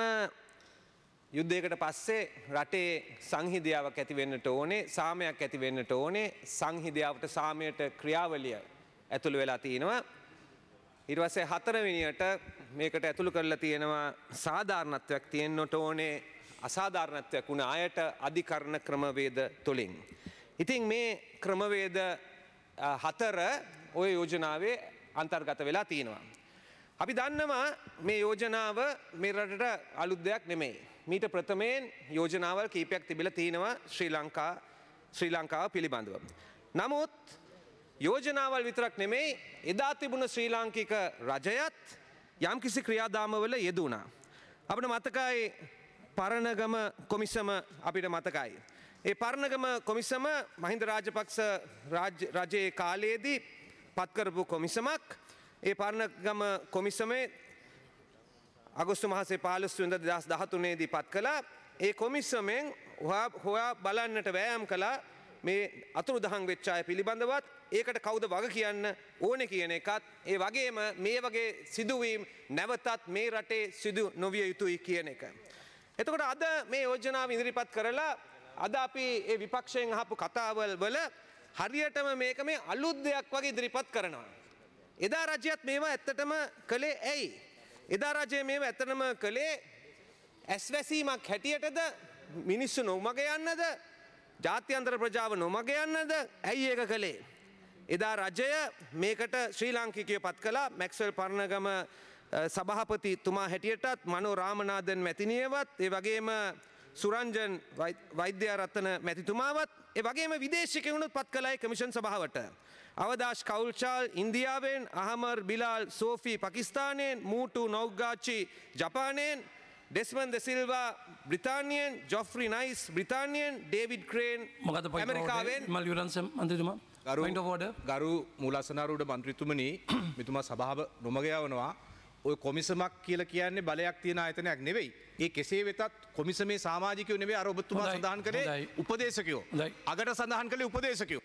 යුද්ධයකට පස්සේ රටේ සංහිඳියාවක් ඇති වෙන්නට ඕනේ, සාමයක් ඇති වෙන්නට ඕනේ. සංහිඳියාවට සාමයට ක්‍රියාවලිය ඇතුළු වෙලා තියෙනවා. ඊට පස්සේ හතරවෙනියට මේකට ඇතුළු කරලා තියෙනවා සාධාරණත්වයක් තියෙන්නට ඕනේ. අසාධාරණත්වයක් වුණ අයට අධිකරණ ක්‍රමවේද තුළින්. ඉතින් මේ ක්‍රමවේද හතර ඔය යෝජනාවේ අන්තර්ගත වෙලා තියෙනවා. අපි දන්නවා මේ යෝජනාව මේ රටට අලුත් දෙයක් නෙමෙයි. මීට ප්‍රථමයෙන් යෝජනාවල් කීපයක් තිබිලා තියෙනවා ශ්‍රී ලංකා ශ්‍රී ලංකාව පිළිබඳව. නමුත් යෝජනාවල් විතරක් නෙමෙයි, එදා තිබුණ ශ්‍රී ලාංකික රජයත් යම්කිසි ක්‍රියාදාමවල යෙදුණා. අපිට මතකයි පරණගම කොමිසම අපිට මතකයි. ඒ පරණගම කොමිසම මහින්ද රාජපක්ෂ රජයේ කාලයේදී පත් කරපු කොමිසමක්. ඒ පරණගම කොමිසමේ අගෝස්තු මාසේ පහළොස් වෙනිදා දෙදහස් දහතුනේ දී පත් කළා. ඒ කොමිසමෙන් හොයා බලන්නට වෑයම් කළා මේ අතුරුදහන් වෙච්ච අය පිළිබඳවත්, ඒකට කවුද වග කියන්න ඕනේ කියන එකත්, ඒ වගේම මේ වගේ සිදුවීම් නැවතත් මේ රටේ සිදු නොවිය යුතුයි කියන එක. එතකොට අද මේ යෝජනාව ඉදිරිපත් කරලා අද අපි ඒ විපක්ෂයෙන් අහපු කතාවල් වල හරියටම මේක මේ අලුත් දෙයක් වගේ ඉදිරිපත් කරනවා. එදා රජයත් මේවා ඇත්තටම කළේ ඇයි? එදා රජය මේවා ඇත්තටම කළේ ඇස්වැසීමක් හැටියටද, මිනිස්සු නොමග යන්නද, ජාත්‍යන්තර ප්‍රජාව නොමග යන්නද? ඇයි ඒක කළේ? එදා රජය මේකට ශ්‍රී ලාංකිකයෝ පත් කළා. මැක්ස්වෙල් පරණගම සභාපතිතුමා හැටියටත්, මනෝ රාමනාදන් මැතිනියවත්, ඒ වගේම සුරංජන් වෛද්‍යරත්න මැතිතුමාවත්, ඒ වගේම විදේශිකයනුත් පත් කළයි කමිෂන් සභාවට. අවදාශ් කවුල්චාල් ඉන්දියාවෙන්, අහමර් බිලාල් සෝෆී පාකිස්තානයෙන්, මූටු නෞගාචි ජපානයෙන්, ඩෙස්මන් ද සිල්වා බ්‍රිතාන්‍යයෙන්, ජොෆ්රි නයිස් බ්‍රිතාන්‍යයෙන්, ඩේවිඩ් ක්‍රේන් ඇමරිකාවෙන්. මල් යුරන්සම් මන්ත්‍රීතුමා. ගරු මූලසනාරූඪ මන්ත්‍රීතුමනි, මෙතුමා සභාව නොමග යවනවා. ඔය කොමිසමක් කියලා කියන්නේ බලයක් තියෙන ආයතනයක් නෙවෙයි. ඒ කෙසේ වෙතත් කොමිසමේ සමාජිකයෝ නෙවෙයි. අර ඔබතුමා සඳහන් කළේ උපදේශකයෝ. අගට සඳහන් කළේ උපදේශකයෝ.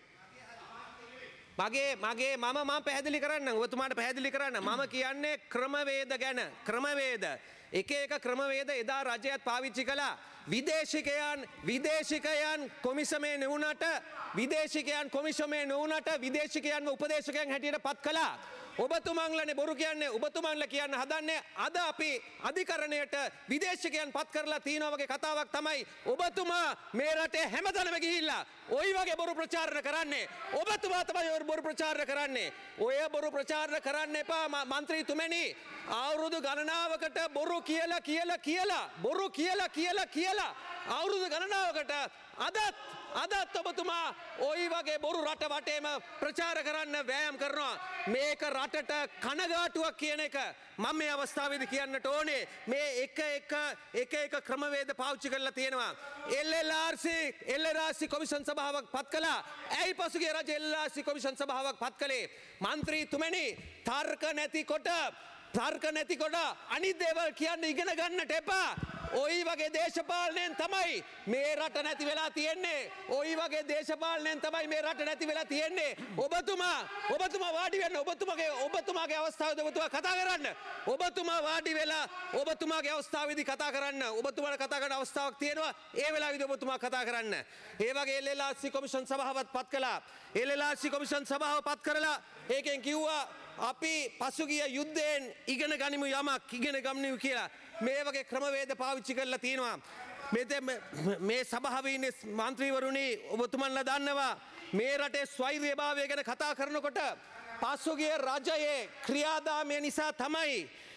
මගේ මගේ මම මම පැහැදිලි කරන්න, ඔබතුමාට පැහැදිලි කරන්න. මම කියන්නේ ක්‍රමවේද ගැන. ක්‍රමවේද එක එක ක්‍රමවේද එදා රජයත් පාවිච්චි කළා. විදේශිකයන් විදේශිකයන් කොමිසමේ නෙවුනට විදේශිකයන් කොමිසමේ නෙවුනට විදේශිකයන්ව උපදේශකයන් හැටියට පත් කළා. ඔබතුමන්ලනේ බොරු කියන්නේ. ඔබතුමන්ල කියන්න හදන්නේ අද අපි අධිකරණයට විදේශිකයන් පත් කරලා තියෙනවා වගේ කතාවක් තමයි ඔබතුමා මේ රටේ හැමතැනම ගිහිල්ලා ওই වගේ බොරු ප්‍රචාරණ කරන්නේ. ඔබතුමා තමයි ඔය බොරු ප්‍රචාරණ කරන්නේ. ඔය බොරු ප්‍රචාරණ කරන්න එපා මන්ත්‍රීතුමනි. අවුරුදු ගණනාවකට බොරු කියලා කියලා කියලා බොරු කියලා කියලා කියලා අවුරුදු ගණනාවකට අදත් අදත් ඔබතුමා ওই වගේ බොරු රට වටේම ප්‍රචාර කරන්න වෑයම් කරනවා. මේක රටට කනගාටුවක් කියන එක මම මේ අවස්ථාවේදී කියන්නට ඕනේ. මේ එක එක එක එක ක්‍රමවේද පාවිච්චි කරලා තියෙනවා. L L R C L L R C commission සභාවක් පත් කළා. ඇයි පසුගිය රජ L L R C commission සභාවක් පත් කළේ? මන්ත්‍රීතුමනි තර්ක නැතිකොට තර්ක නැතිකොට අනිත් දේවල් කියන්න ඉගෙන ගන්නට එපා. ওই වගේ දේශපාලනයෙන් තමයි මේ රට නැති වෙලා තියෙන්නේ. ওই වගේ දේශපාලනයෙන් තමයි මේ රට නැති වෙලා තියෙන්නේ. ඔබතුමා ඔබතුමා වාඩි වෙන්න. ඔබතුමාගේ ඔබතුමාගේ අවස්ථාවේදී ඔබතුමා කතා කරන්න. ඔබතුමා වාඩි වෙලා ඔබතුමාගේ අවස්ථාවේදී කතා කරන්න. ඔබතුමාට කතා කරන්න අවස්ථාවක් තියෙනවා. ඒ වෙලාවේදී ඔබතුමා කතා කරන්න. ඒ වගේ L L R C commission සභාවත් පත් කළා. L L R C commission සභාව පත් කරලා ඒකෙන් කිව්වා අපි පසුගිය යුද්ධයෙන් ඉගෙන ගනිමු යමක් ඉගෙන ගනිමු කියලා. මේ වගේ ක්‍රමවේද පාවිච්චි කරලා තියෙනවා. මේ සභාවේ ඉන්න මන්ත්‍රීවරුනි ඔබතුමන්ලා දන්නවා මේ රටේ ස්වෛරීභාවය ගැන කතා කරනකොට පසුගිය රජයේ ක්‍රියාදාමය නිසා තමයි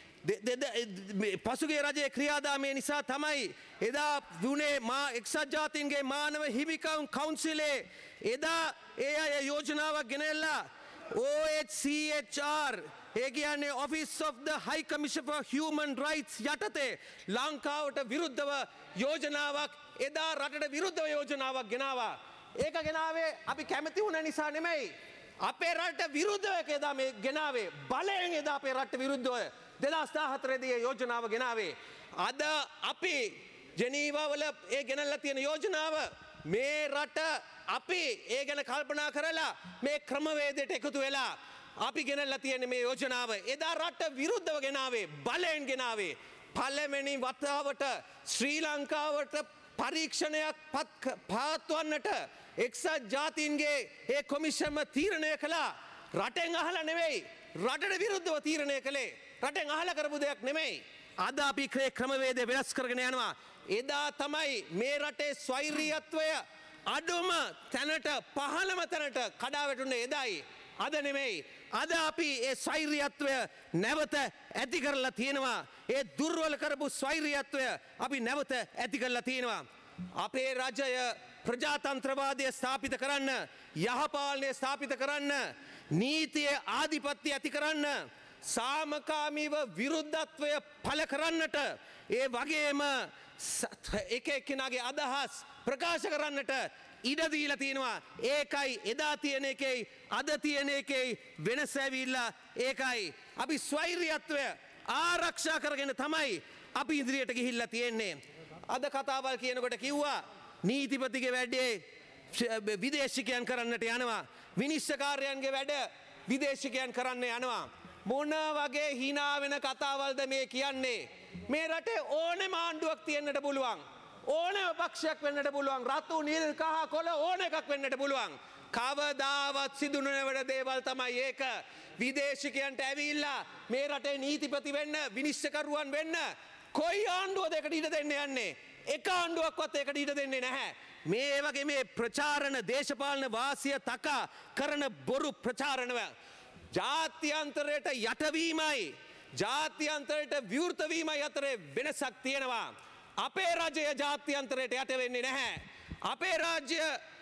පසුගිය රජයේ ක්‍රියාදාමය නිසා තමයි එදා වුණේ මා එක්සත් ජාතීන්ගේ මානව හිමිකම් කවුන්සිලේ එදා ඒ අය යෝජනාවක් ගෙනල්ලා O H C H R ඒ කියන්නේ Office of the High Commission for Human Rights යටතේ ලංකාවට විරුද්ධව යෝජනාවක් එදා රටට විරුද්ධව යෝජනාවක් ගෙනාවා. ඒක ගෙනාවේ අපි කැමති වුණ නිසා නෙමෙයි. අපේ රටට විරුද්ධව ඒක එදා මේ ගෙනාවේ. බලයෙන් එදා අපේ රටට විරුද්ධව දෙදහස් දාහතර දී යෝජනාව ගෙනාවේ. අද අපි ජනීවා වල ඒ ගෙනල්ලා තියෙන යෝජනාව මේ රට අපි ඒ ගැන කල්පනා කරලා මේ ක්‍රමවේදයට එකතු වෙලා අපි ගෙනල්ලා තියෙන මේ යෝජනාව එදා රට විරුද්ධව ගෙනාවේ බලයෙන් ගෙනාවේ. පළවෙනි වතාවට ශ්‍රී ලංකාවට පරීක්ෂණයක් පවත්වන්නට එක්සත් ජාතීන්ගේ ඒ කොමිෂම තීරණය කළා. රටෙන් අහලා නෙවෙයි රටට විරුද්ධව තීරණය කළේ. රටෙන් අහලා කරපු දෙයක් නෙමෙයි. අද අපි ක්‍රමවේදය වෙනස් කරගෙන යනවා. එදා තමයි මේ රටේ ස්වෛරීත්වය අඩුම තැනට පහළම තැනට කඩා වැටුනේ එදායි. අද නෙමෙයි. අද අපි ඒ ස්වෛරීත්වය නැවත ඇති කරලා තියෙනවා. ඒ දුර්වල කරපු ස්වෛරීත්වය අපි නැවත ඇති කරලා තියෙනවා. අපේ රජය ප්‍රජාතන්ත්‍රවාදය ස්ථාපිත කරන්න, යහපාලනය ස්ථාපිත කරන්න, නීතිය ආධිපත්‍ය ඇති කරන්න, සාමකාමීව විරුද්ධත්වය පළ කරන්නට, ඒ වගේම එක එක්කෙනාගේ අදහස් ප්‍රකාශ කරන්නට ඉඩ දීලා තියෙනවා. ඒකයි එදා තියෙන එකයි අද තියෙන එකයි වෙනස ඇවිල්ලා ඒකයි. අපි ස්වෛරීත්වය ආරක්ෂා කරගෙන තමයි අපි ඉදිරියට ගිහිල්ලා තියෙන්නේ. අද කතාවල් කියනකොට කිව්වා නීතිපතිගේ වැඩේ විදේශිකයන් කරන්නට යනවා. විනිශ්චයකාරයන්ගේ වැඩ විදේශිකයන් කරන්න යනවා. මොන වගේ hina වෙන කතාවල්ද මේ කියන්නේ? මේ රටේ ඕනෙම ආණ්ඩුවක් තියෙන්නට පුළුවන්. ඕනෑම පක්ෂයක් වෙන්නට පුළුවන්. රතු නිල් කහ කොළ ඕන එකක් වෙන්නට පුළුවන්. කවදාවත් සිදු නොවන දේවල් තමයි ඒක. විදේශිකයන්ට ඇවිල්ලා මේ රටේ නීතිපති වෙන්න, විනිශ්චයකරුවන් වෙන්න කොයි ආණ්ඩුවද ඒකට ඉඩ දෙන්න යන්නේ? එක ආණ්ඩුවක්වත් ඒකට ඉඩ දෙන්නේ නැහැ. මේ වගේ මේ ප්‍රචාරණ දේශපාලන වාසිය තකා කරන බොරු ප්‍රචාරණව ජාත්‍යන්තරයට යටවීමයි ජාත්‍යන්තරයට විවෘත වීමයි අතරේ වෙනසක් තියෙනවා. අපේ රජය ජාත්‍යන්තරයට යට වෙන්නේ නැහැ. අපේ රාජ්‍ය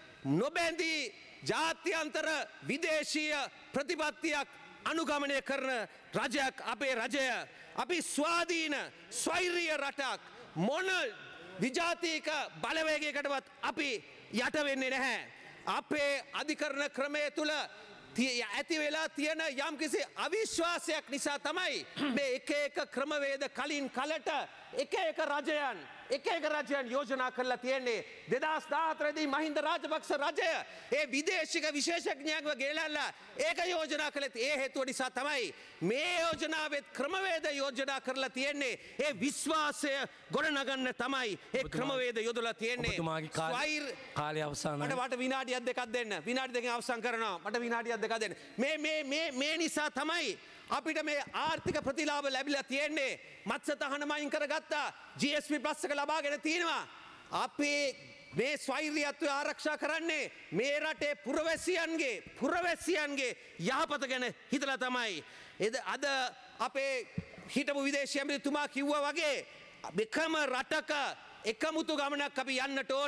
නොබැඳී ජාත්‍යන්තර විදේශීය ප්‍රතිපත්තියක් අනුගමනය කරන රජයක් අපේ රජය. අපි ස්වාධීන ස්වෛරීය රටක්. මොන විජාතික බලවේගයකටවත් අපි යට වෙන්නේ නැහැ. අපේ අධිකරණ ක්‍රමය තුල ඇති වෙලා තියෙන යම්කිසි අවිශ්වාසයක් නිසා තමයි මේ එක එක ක්‍රමවේද කලින් කලට එක එක රජයන් එක එක රජයන් යෝජනා කරලා තියෙන්නේ. දෙදහස් දාහතර දී මහින්ද රාජපක්ෂ රජය ඒ විදේශික විශේෂඥයන්ව ගෙනල්ලා ඒක යෝජනා කළේ ඒ හේතුව නිසා තමයි. මේ යෝජනාවෙත් ක්‍රමවේද යෝජනා කරලා තියෙන්නේ ඒ විශ්වාසය ගොඩනගන්න තමයි ඒ ක්‍රමවේද යොදලා තියෙන්නේ. ඔබතුමාගේ කාලය අවසානයි. මට වට විනාඩියක් දෙකක් දෙන්න. විනාඩි දෙකකින් අවසන් කරනවා. මට විනාඩියක් දෙකක් දෙන්න. මේ මේ මේ මේ නිසා තමයි අපිට මේ ආර්ථික ප්‍රතිලාභ ලැබිලා තියෙන්නේ. මත්ස්‍ය තහනම අයින් කරගත්තා. G S P Plus එක ලබාගෙන තියෙනවා. අපි මේ ස්වෛරීත්වය ආරක්ෂා කරන්නේ මේ රටේ පුරවැසියන්ගේ පුරවැසියන්ගේ යහපත ගැන හිතලා තමයි. අද අපේ හිටපු විදේශ ඇමතිතුමා කිව්වා වගේ එකම රටක එකමුතු ගමනක් අපි යන්නට ඕනේ.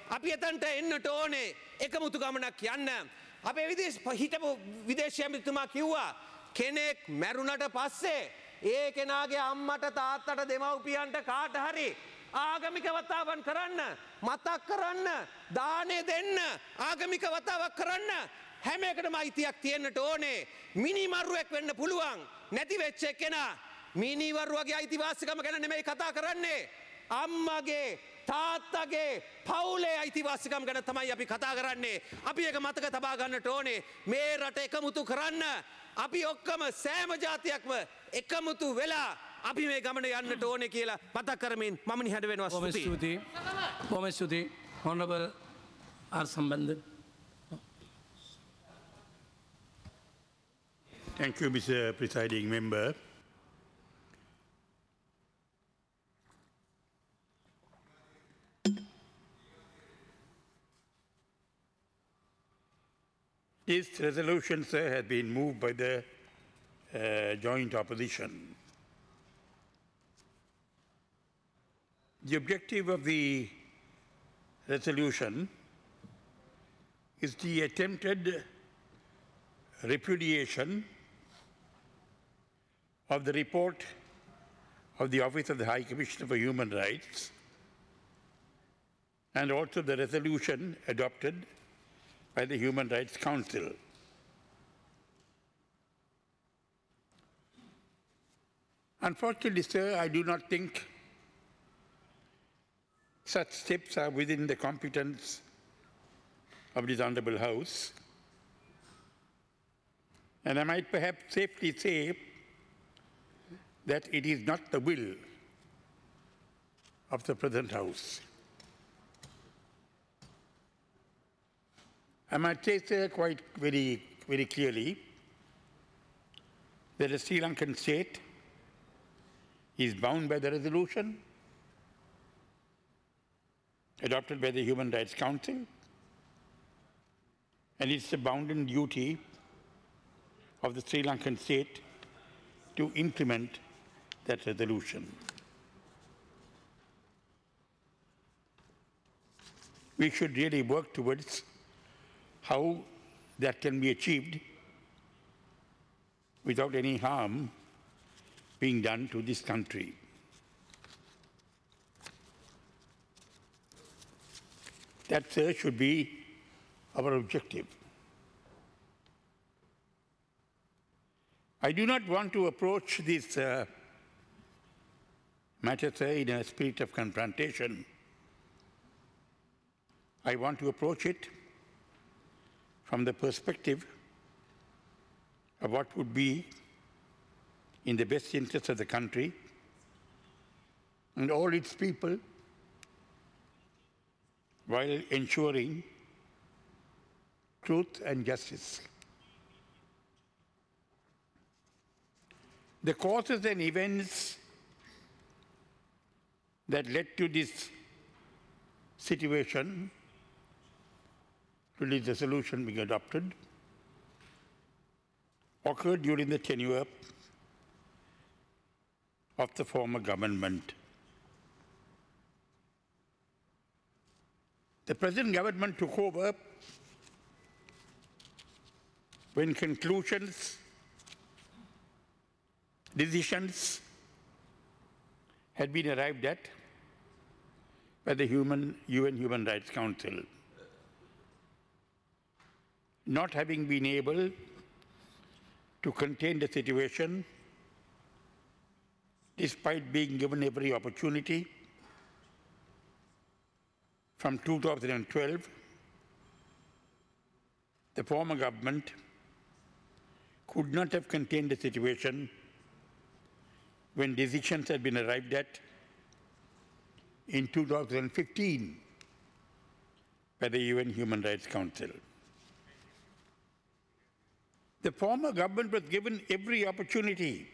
අපි එතන්ට එන්නට ඕනේ එකමුතු ගමනක් යන්න. අපේ විදේශ හිටපු විදේශ ඇමතිතුමා කිව්වා කෙනෙක් මැරුණට පස්සේ ඒ කෙනාගේ අම්මට තාත්තට දෙමව්පියන්ට කාට හරි ආගමික වතාවන් කරන්න මතක් කරන්න දානේ දෙන්න ආගමික වතාවක් කරන්න හැම එකටම අයිතියක් තියෙන්නට ඕනේ. මිනිමරුවෙක් වෙන්න පුළුවන් නැති වෙච්ච කෙනා මිනිවරුවගේ අයිතිවාසිකම ගැන නෙමෙයි කතා කරන්නේ. අම්මගේ තාත්තගේ පවුලේ අයිතිවාසිකම් ගැන තමයි අපි කතා කරන්නේ. අපි ඒක මතක තබා ගන්නට ඕනේ. මේ රට එකමුතු කරන්න අපි ඔක්කොම සෑම ජාතියක්ම එකමුතු වෙලා අපි මේ ගමන යන්නට ඕනේ කියලා මතක් කරමින් මම නිහඬ වෙනවා. බොහොම ස්තුතියි. බොහොම ස්තුතියි. Honorable R. Sambandh. Thank you, Mister Presiding Member. This resolution, sir, has been moved by the uh, joint opposition. The objective of the resolution is the attempted repudiation of the report of the Office of the High Commissioner for Human Rights and also the resolution adopted by the Human Rights Council. Unfortunately, sir, I do not think such steps are within the competence of this Honourable House. And I might perhaps safely say that it is not the will of the present House. I might say, sir, quite very, very clearly that the Sri Lankan state is bound by the resolution adopted by the Human Rights Council, and it's a bounden duty of the Sri Lankan state to implement that resolution. We should really work towards how that can be achieved without any harm being done to this country. That, sir, should be our objective. I do not want to approach this uh, matter, sir, in a spirit of confrontation. I want to approach it from the perspective of what would be in the best interest of the country and all its people, while ensuring truth and justice. The causes and events that led to this situation, to this resolution being adopted, occurred during the tenure of the former government. The present government took over when conclusions, decisions had been arrived at by the Human, U N Human Rights Council. Not having been able to contain the situation, despite being given every opportunity, from two thousand twelve, the former government could not have contained the situation when decisions had been arrived at in two thousand fifteen by the U N Human Rights Council. The former government was given every opportunity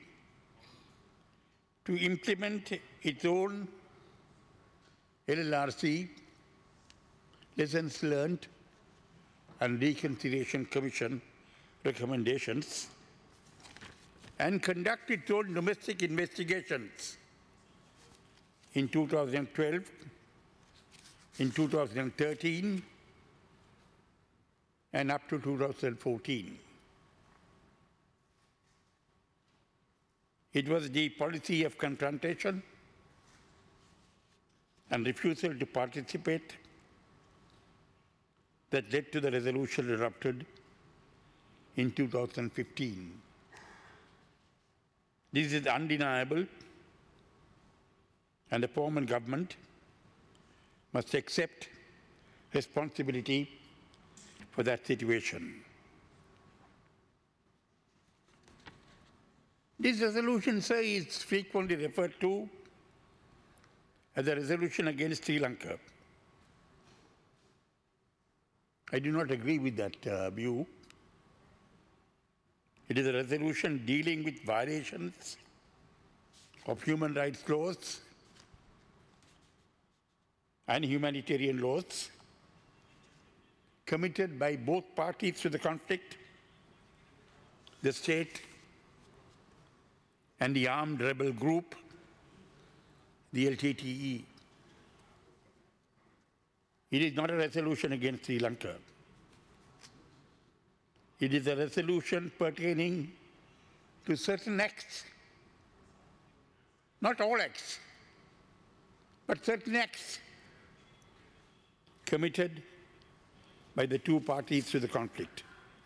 to implement its own L L R C, Lessons Learned and Reconciliation Commission recommendations, and conduct its own domestic investigations in two thousand twelve, in two thousand thirteen and up to two thousand fourteen. It was the policy of confrontation and refusal to participate that led to the resolution adopted in two thousand fifteen. This is undeniable, and the former government must accept responsibility for that situation. This resolution, sir, is frequently referred to as a resolution against Sri Lanka. I do not agree with that uh, view. It is a resolution dealing with violations of human rights laws and humanitarian laws committed by both parties to the conflict, the state and the armed rebel group, the L T T E. It is not a resolution against Sri Lanka. It is a resolution pertaining to certain acts, not all acts, but certain acts committed by the two parties to the conflict.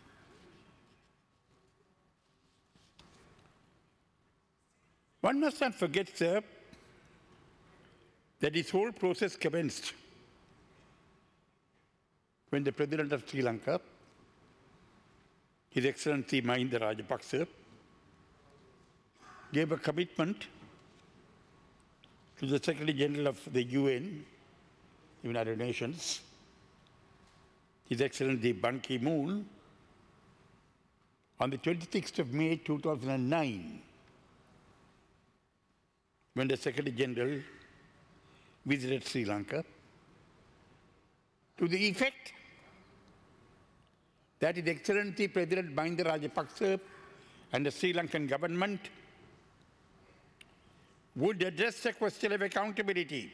One must not forget, sir, that this whole process commenced when the President of Sri Lanka, His Excellency Mahinda Rajapaksa, gave a commitment to the Secretary General of the U N, United Nations, His Excellency Ban Ki-moon, on the twenty-sixth of May two thousand nine, when the Secretary General visited Sri Lanka, to the effect that His Excellency President Mahinda Rajapaksa and the Sri Lankan government would address the question of accountability.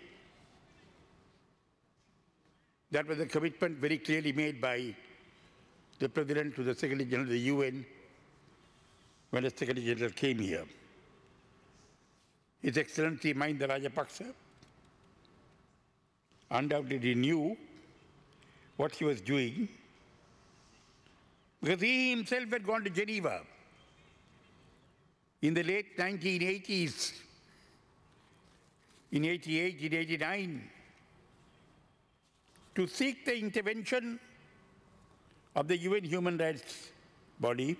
That was a commitment very clearly made by the President to the Secretary General of the U N when the Secretary General came here. His Excellency Mahinda Rajapaksa undoubtedly knew what he was doing, because he himself had gone to Geneva in the late nineteen eighties, in eighty-eight, in eighty-nine, to seek the intervention of the U N human rights body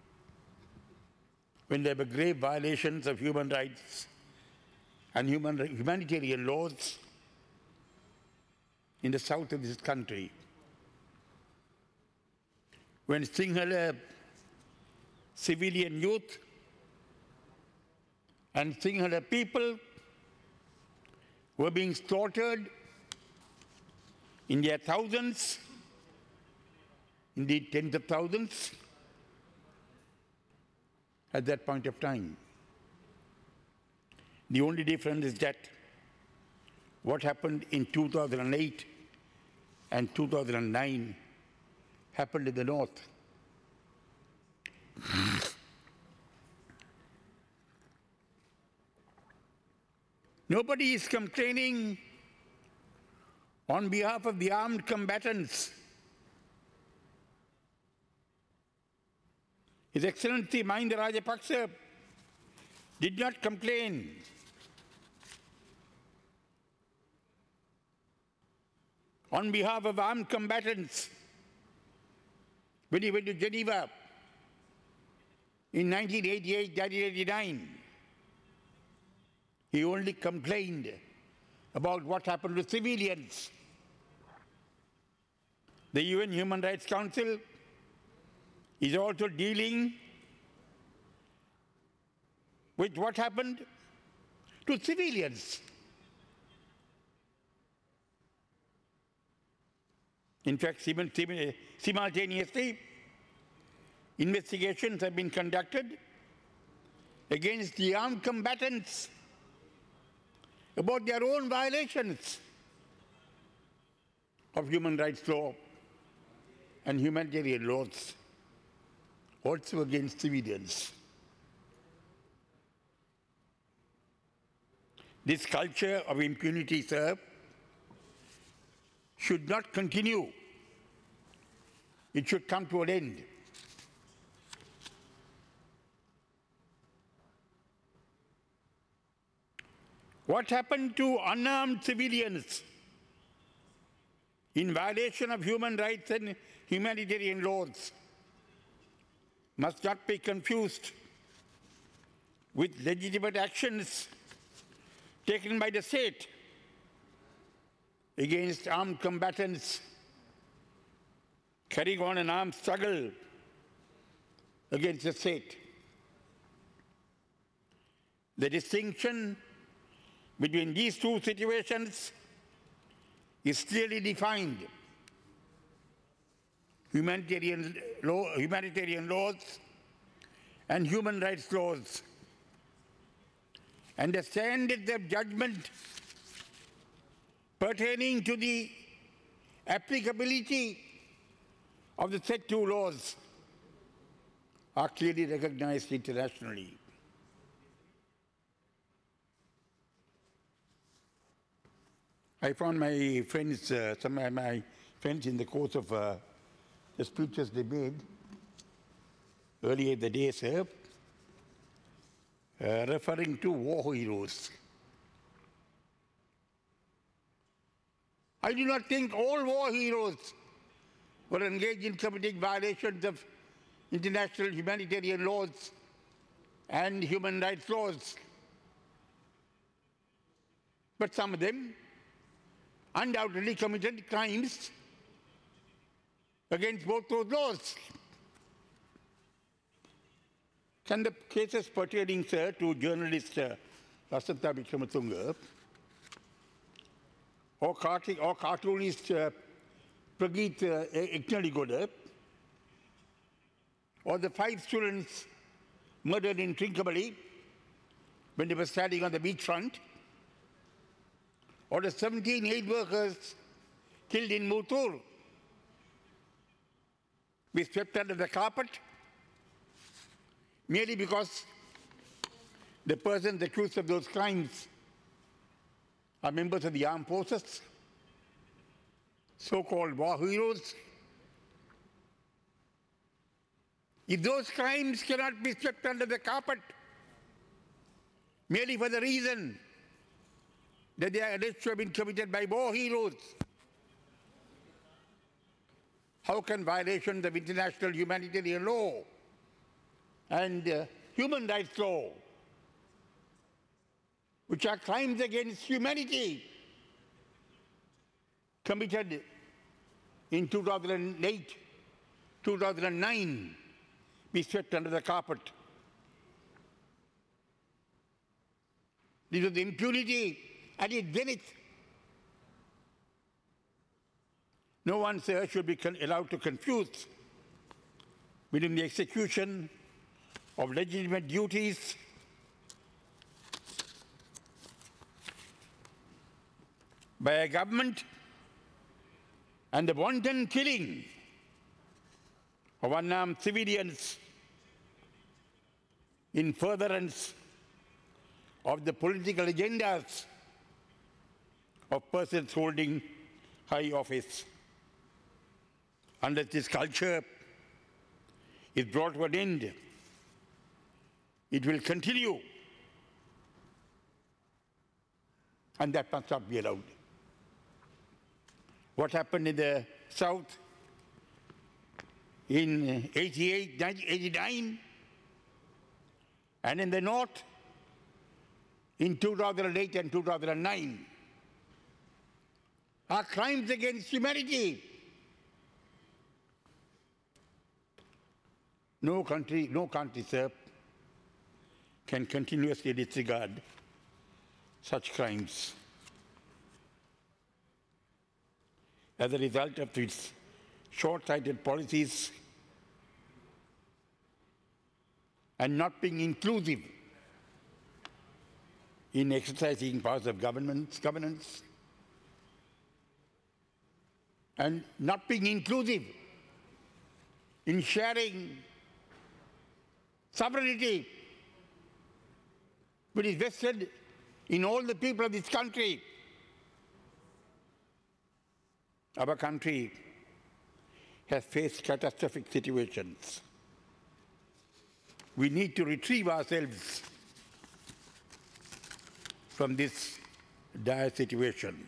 when there were grave violations of human rights and human, humanitarian laws in the south of this country. When Sinhala civilian youth and Sinhala people were being slaughtered in their thousands, indeed tens of thousands, at that point of time. The only difference is that what happened in two thousand eight and two thousand nine happened in the north. Nobody is complaining on behalf of the armed combatants. His Excellency Mahinda Rajapaksa did not complain on behalf of armed combatants when he went to Geneva in nineteen eighty-eight, nineteen eighty-nine. He only complained about what happened to civilians. The U N Human Rights Council is also dealing with what happened to civilians. In fact, simultaneously, investigations have been conducted against the armed combatants about their own violations. of human rights law and humanitarian laws, also against civilians. This culture of impunity, sir, should not continue. It should come to an end. What happened to unarmed civilians in violation of human rights and humanitarian laws must not be confused with legitimate actions taken by the state against armed combatants carrying on an armed struggle against the state. The distinction between these two situations is clearly defined. Humanitarian, law, humanitarian laws and human rights laws, and the standards of judgment pertaining to the applicability of the said two laws are clearly recognized internationally. I found my friends, uh, some of my friends in the course of uh, the speeches they made earlier in the day, sir, uh, referring to war heroes. I do not think all war heroes were engaged in committing violations of international humanitarian laws and human rights laws. But some of them undoubtedly committed crimes against both those laws. Can the cases pertaining, sir, to journalist uh, Lasantha Wickrematunge or, cart or cartoonist uh, Prageet uh, Eknaligoda, or the five students murdered in Trincomalee when they were standing on the beachfront, or the seventeen aid workers killed in Mutur, be swept under the carpet merely because the persons accused of those crimes are members of the armed forces, so-called war heroes. If those crimes cannot be swept under the carpet merely for the reason that they are alleged to have been committed by war heroes, how can violations of international humanitarian law and uh, human rights law, which are crimes against humanity, committed in two thousand eight, two thousand nine, be swept under the carpet? This was the impunity at its zenith. No one, sir, should be allowed to confuse between the execution of legitimate duties by a government and the wanton killing of unarmed civilians in furtherance of the political agendas of persons holding high office. Unless this culture is brought to an end, it will continue, and that must not be allowed. What happened in the South in eighty-eight, eighty-nine, and in the North in two thousand eight and two thousand nine are crimes against humanity. No country, no country, sir, can continuously disregard such crimes. As a result of its short-sighted policies and not being inclusive in exercising powers of government, governance, and not being inclusive in sharing sovereignty which is vested in all the people of this country. Our country has faced catastrophic situations. We need to retrieve ourselves from this dire situation.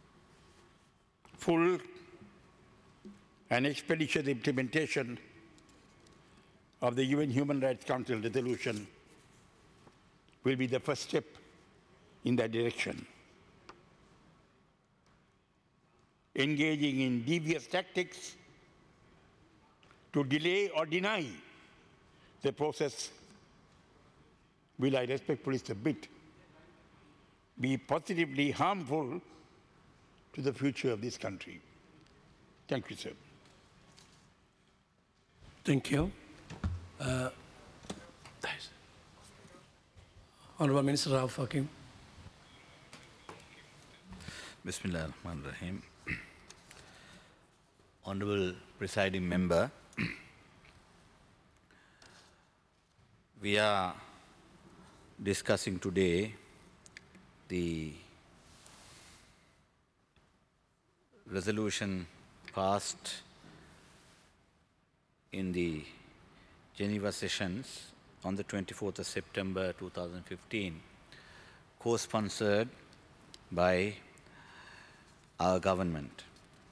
Full and expeditious implementation of the U N Human Rights Council resolution will be the first step in that direction. Engaging in devious tactics to delay or deny the process will, I respectfully submit, be positively harmful to the future of this country. Thank you, sir. Thank you. Uh, Honorable Minister Rauf Hakim. Bismillah ar-Rahman ar-Rahim. Honorable Presiding Member, we are discussing today the resolution passed in the Geneva sessions on the twenty-fourth of September two thousand fifteen, co-sponsored by our government.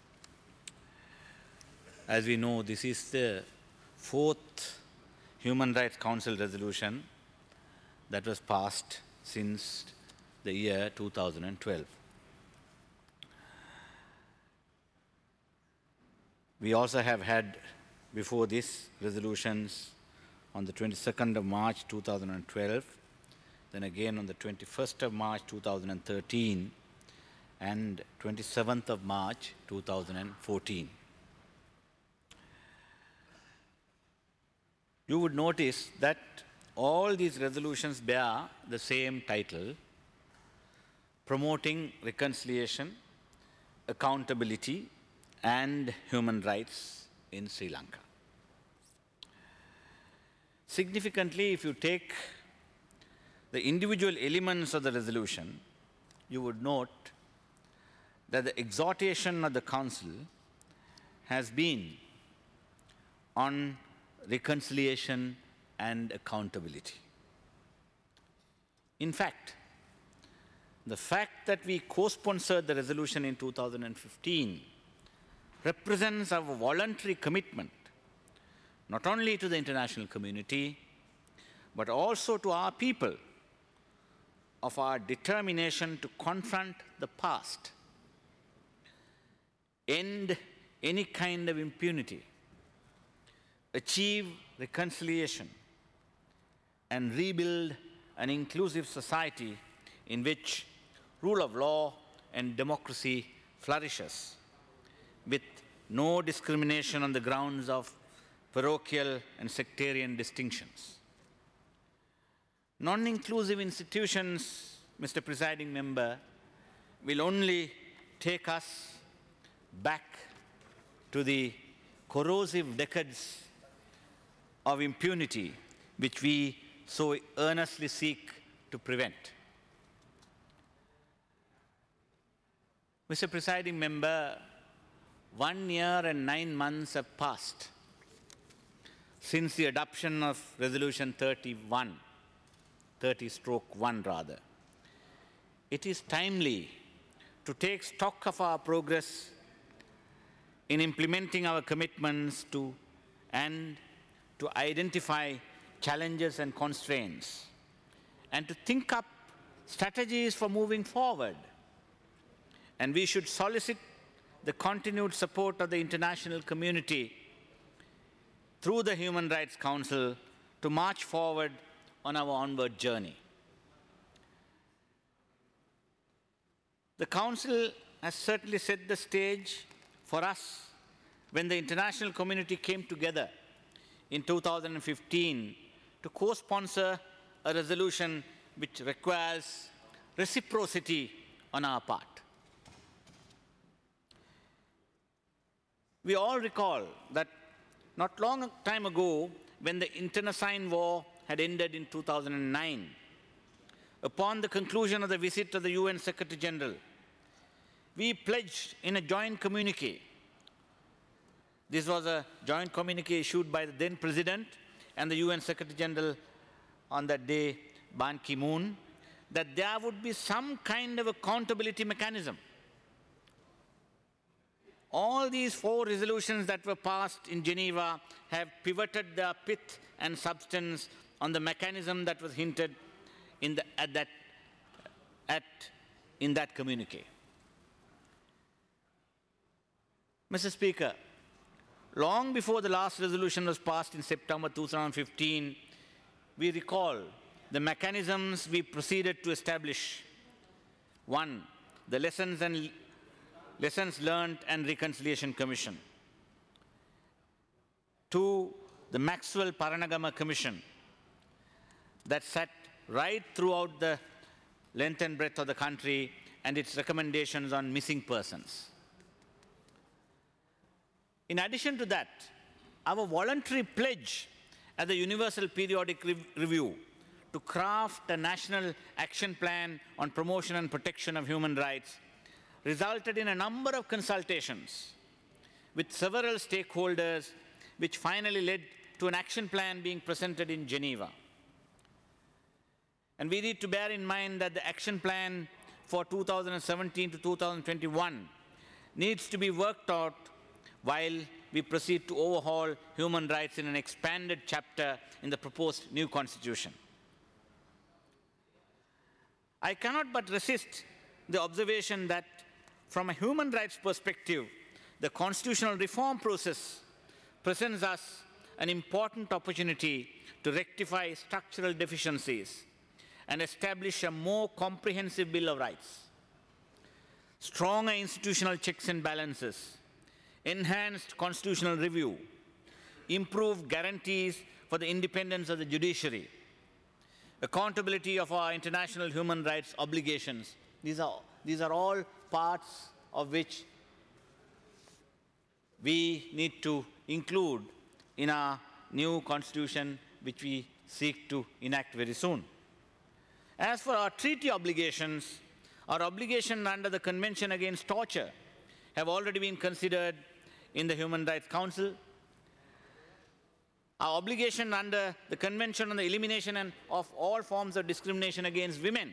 As we know, this is the fourth Human Rights Council resolution that was passed since the year two thousand twelve. We also have had before this resolutions on the twenty-second of March two thousand twelve, then again on the twenty-first of March two thousand thirteen, and twenty-seventh of March two thousand fourteen. You would notice that all these resolutions bear the same title: promoting reconciliation, accountability, and human rights in Sri Lanka. Significantly, if you take the individual elements of the resolution, you would note that the exhortation of the Council has been on reconciliation and accountability. In fact, the fact that we co-sponsored the resolution in two thousand fifteen represents our voluntary commitment not only to the international community, but also to our people, of our determination to confront the past, end any kind of impunity, achieve reconciliation, and rebuild an inclusive society in which rule of law and democracy flourishes, with no discrimination on the grounds of parochial and sectarian distinctions. Non-inclusive institutions, Mister Presiding Member, will only take us back to the corrosive decades of impunity which we so earnestly seek to prevent. Mister Presiding Member, one year and nine months have passed since the adoption of Resolution thirty-one, thirty stroke one rather. It is timely to take stock of our progress in implementing our commitments to and to identify challenges and constraints, and to think up strategies for moving forward. And we should solicit the continued support of the international community through the Human Rights Council to march forward on our onward journey. The Council has certainly set the stage for us when the international community came together in two thousand fifteen to co-sponsor a resolution which requires reciprocity on our part. We all recall that not long time ago, when the internecine war had ended in two thousand nine, upon the conclusion of the visit of the U N Secretary General, we pledged in a joint communique. This was a joint communique issued by the then President and the U N Secretary General on that day, Ban Ki-moon, that there would be some kind of accountability mechanism. All these four resolutions that were passed in Geneva have pivoted their pith and substance on the mechanism that was hinted in the, at that, at, in that communique. Mister Speaker, long before the last resolution was passed in September two thousand fifteen, we recall the mechanisms we proceeded to establish. One, the Lessons, and, Lessons Learned and Reconciliation Commission. Two, the Maxwell Paranagama Commission that sat right throughout the length and breadth of the country and its recommendations on missing persons. In addition to that, our voluntary pledge at the Universal Periodic Re Review to craft a national action plan on promotion and protection of human rights resulted in a number of consultations with several stakeholders, which finally led to an action plan being presented in Geneva. And we need to bear in mind that the action plan for two thousand seventeen to two thousand twenty-one needs to be worked out while we proceed to overhaul human rights in an expanded chapter in the proposed new constitution. I cannot but resist the observation that from a human rights perspective, the constitutional reform process presents us an important opportunity to rectify structural deficiencies and establish a more comprehensive Bill of Rights. Stronger institutional checks and balances, enhanced constitutional review, improved guarantees for the independence of the judiciary, accountability of our international human rights obligations. These are, these are all parts of which we need to include in our new constitution, which we seek to enact very soon. As for our treaty obligations, our obligation under the Convention Against Torture have already been considered in the Human Rights Council. Our obligation under the Convention on the Elimination of all forms of discrimination against women.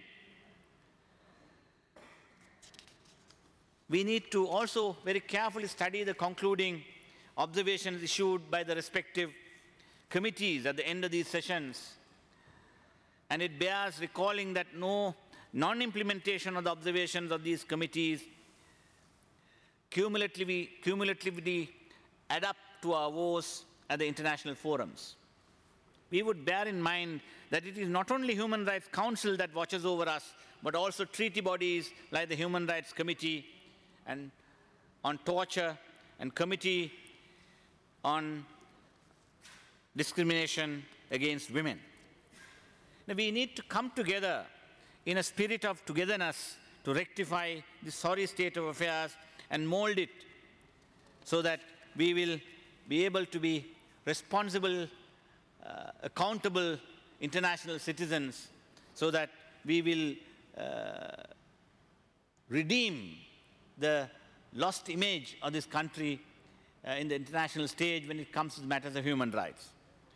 We need to also very carefully study the concluding observations issued by the respective committees at the end of these sessions. And it bears recalling that no non-implementation of the observations of these committees cumulatively, cumulatively add up to our woes at the international forums. We would bear in mind that it is not only Human Rights Council that watches over us, but also treaty bodies like the Human Rights Committee and on Torture and Committee on Discrimination Against Women. Now, we need to come together in a spirit of togetherness to rectify the sorry state of affairs and mold it so that we will be able to be responsible, uh, accountable international citizens, so that we will uh, redeem the lost image of this country uh, in the international stage when it comes to matters of human rights.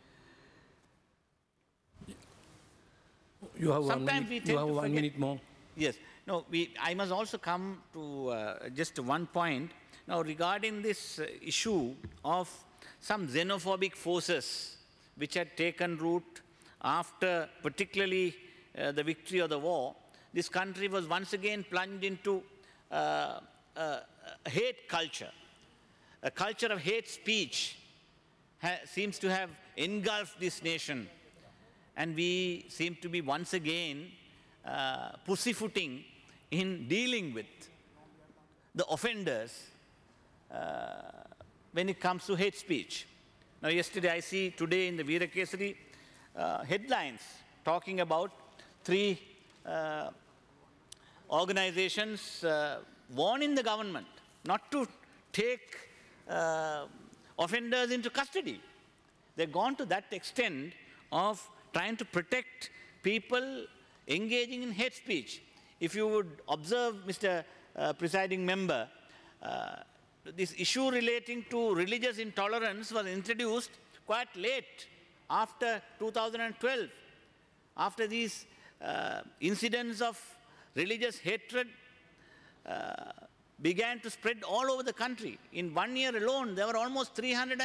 You have one Sometimes we minute, tend you have to one forget- minute more. Yes. No, we, I must also come to uh, just one point. Now, regarding this uh, issue of some xenophobic forces which had taken root after particularly uh, the victory of the war, this country was once again plunged into uh, uh, a hate culture. A culture of hate speech ha seems to have engulfed this nation. And we seem to be once again uh, pussyfooting in dealing with the offenders uh, when it comes to hate speech. Now, yesterday I see today in the Veera Kesari uh, headlines talking about three uh, organizations uh, warning the government not to take uh, offenders into custody. They've gone to that extent of trying to protect people engaging in hate speech. If you would observe, Mister Uh, presiding member, uh, this issue relating to religious intolerance was introduced quite late, after two thousand twelve, after these uh, incidents of religious hatred uh, began to spread all over the country. In one year alone, there were almost three hundred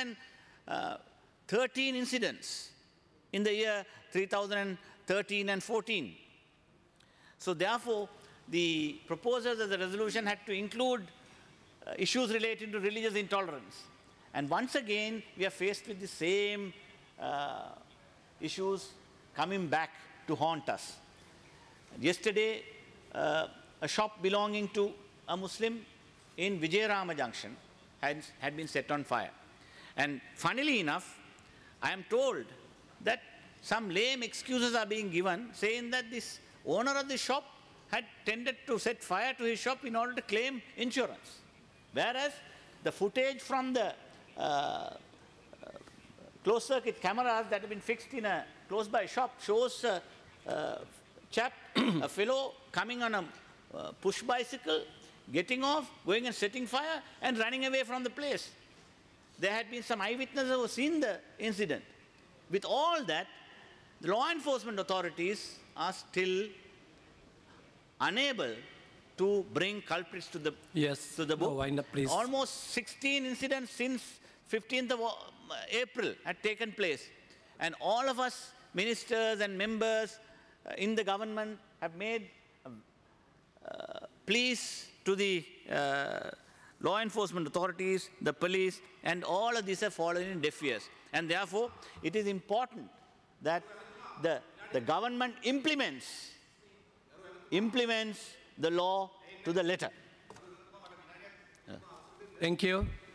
thirteen incidents in the year three thousand thirteen and fourteen. So therefore, the proposers of the resolution had to include uh, issues relating to religious intolerance. And once again, we are faced with the same uh, issues coming back to haunt us. Yesterday, uh, a shop belonging to a Muslim in Vijayarama Junction had, had been set on fire. And funnily enough, I am told that some lame excuses are being given, saying that this owner of the shop had tended to set fire to his shop in order to claim insurance. Whereas the footage from the uh, uh, closed-circuit cameras that have been fixed in a close-by shop shows a, a chap, a fellow coming on a uh, push bicycle, getting off, going and setting fire, and running away from the place. There had been some eyewitnesses who have seen the incident. With all that, the law enforcement authorities are still unable to bring culprits to the, Yes. to the book. No, wind up, please. Almost sixteen incidents since fifteenth of April had taken place. And all of us, ministers and members uh, in the government, have made uh, uh, pleas to the uh, law enforcement authorities, the police, and all of these have fallen in deaf ears. And therefore, it is important that the, the government implements implements the law to the letter. Thank you.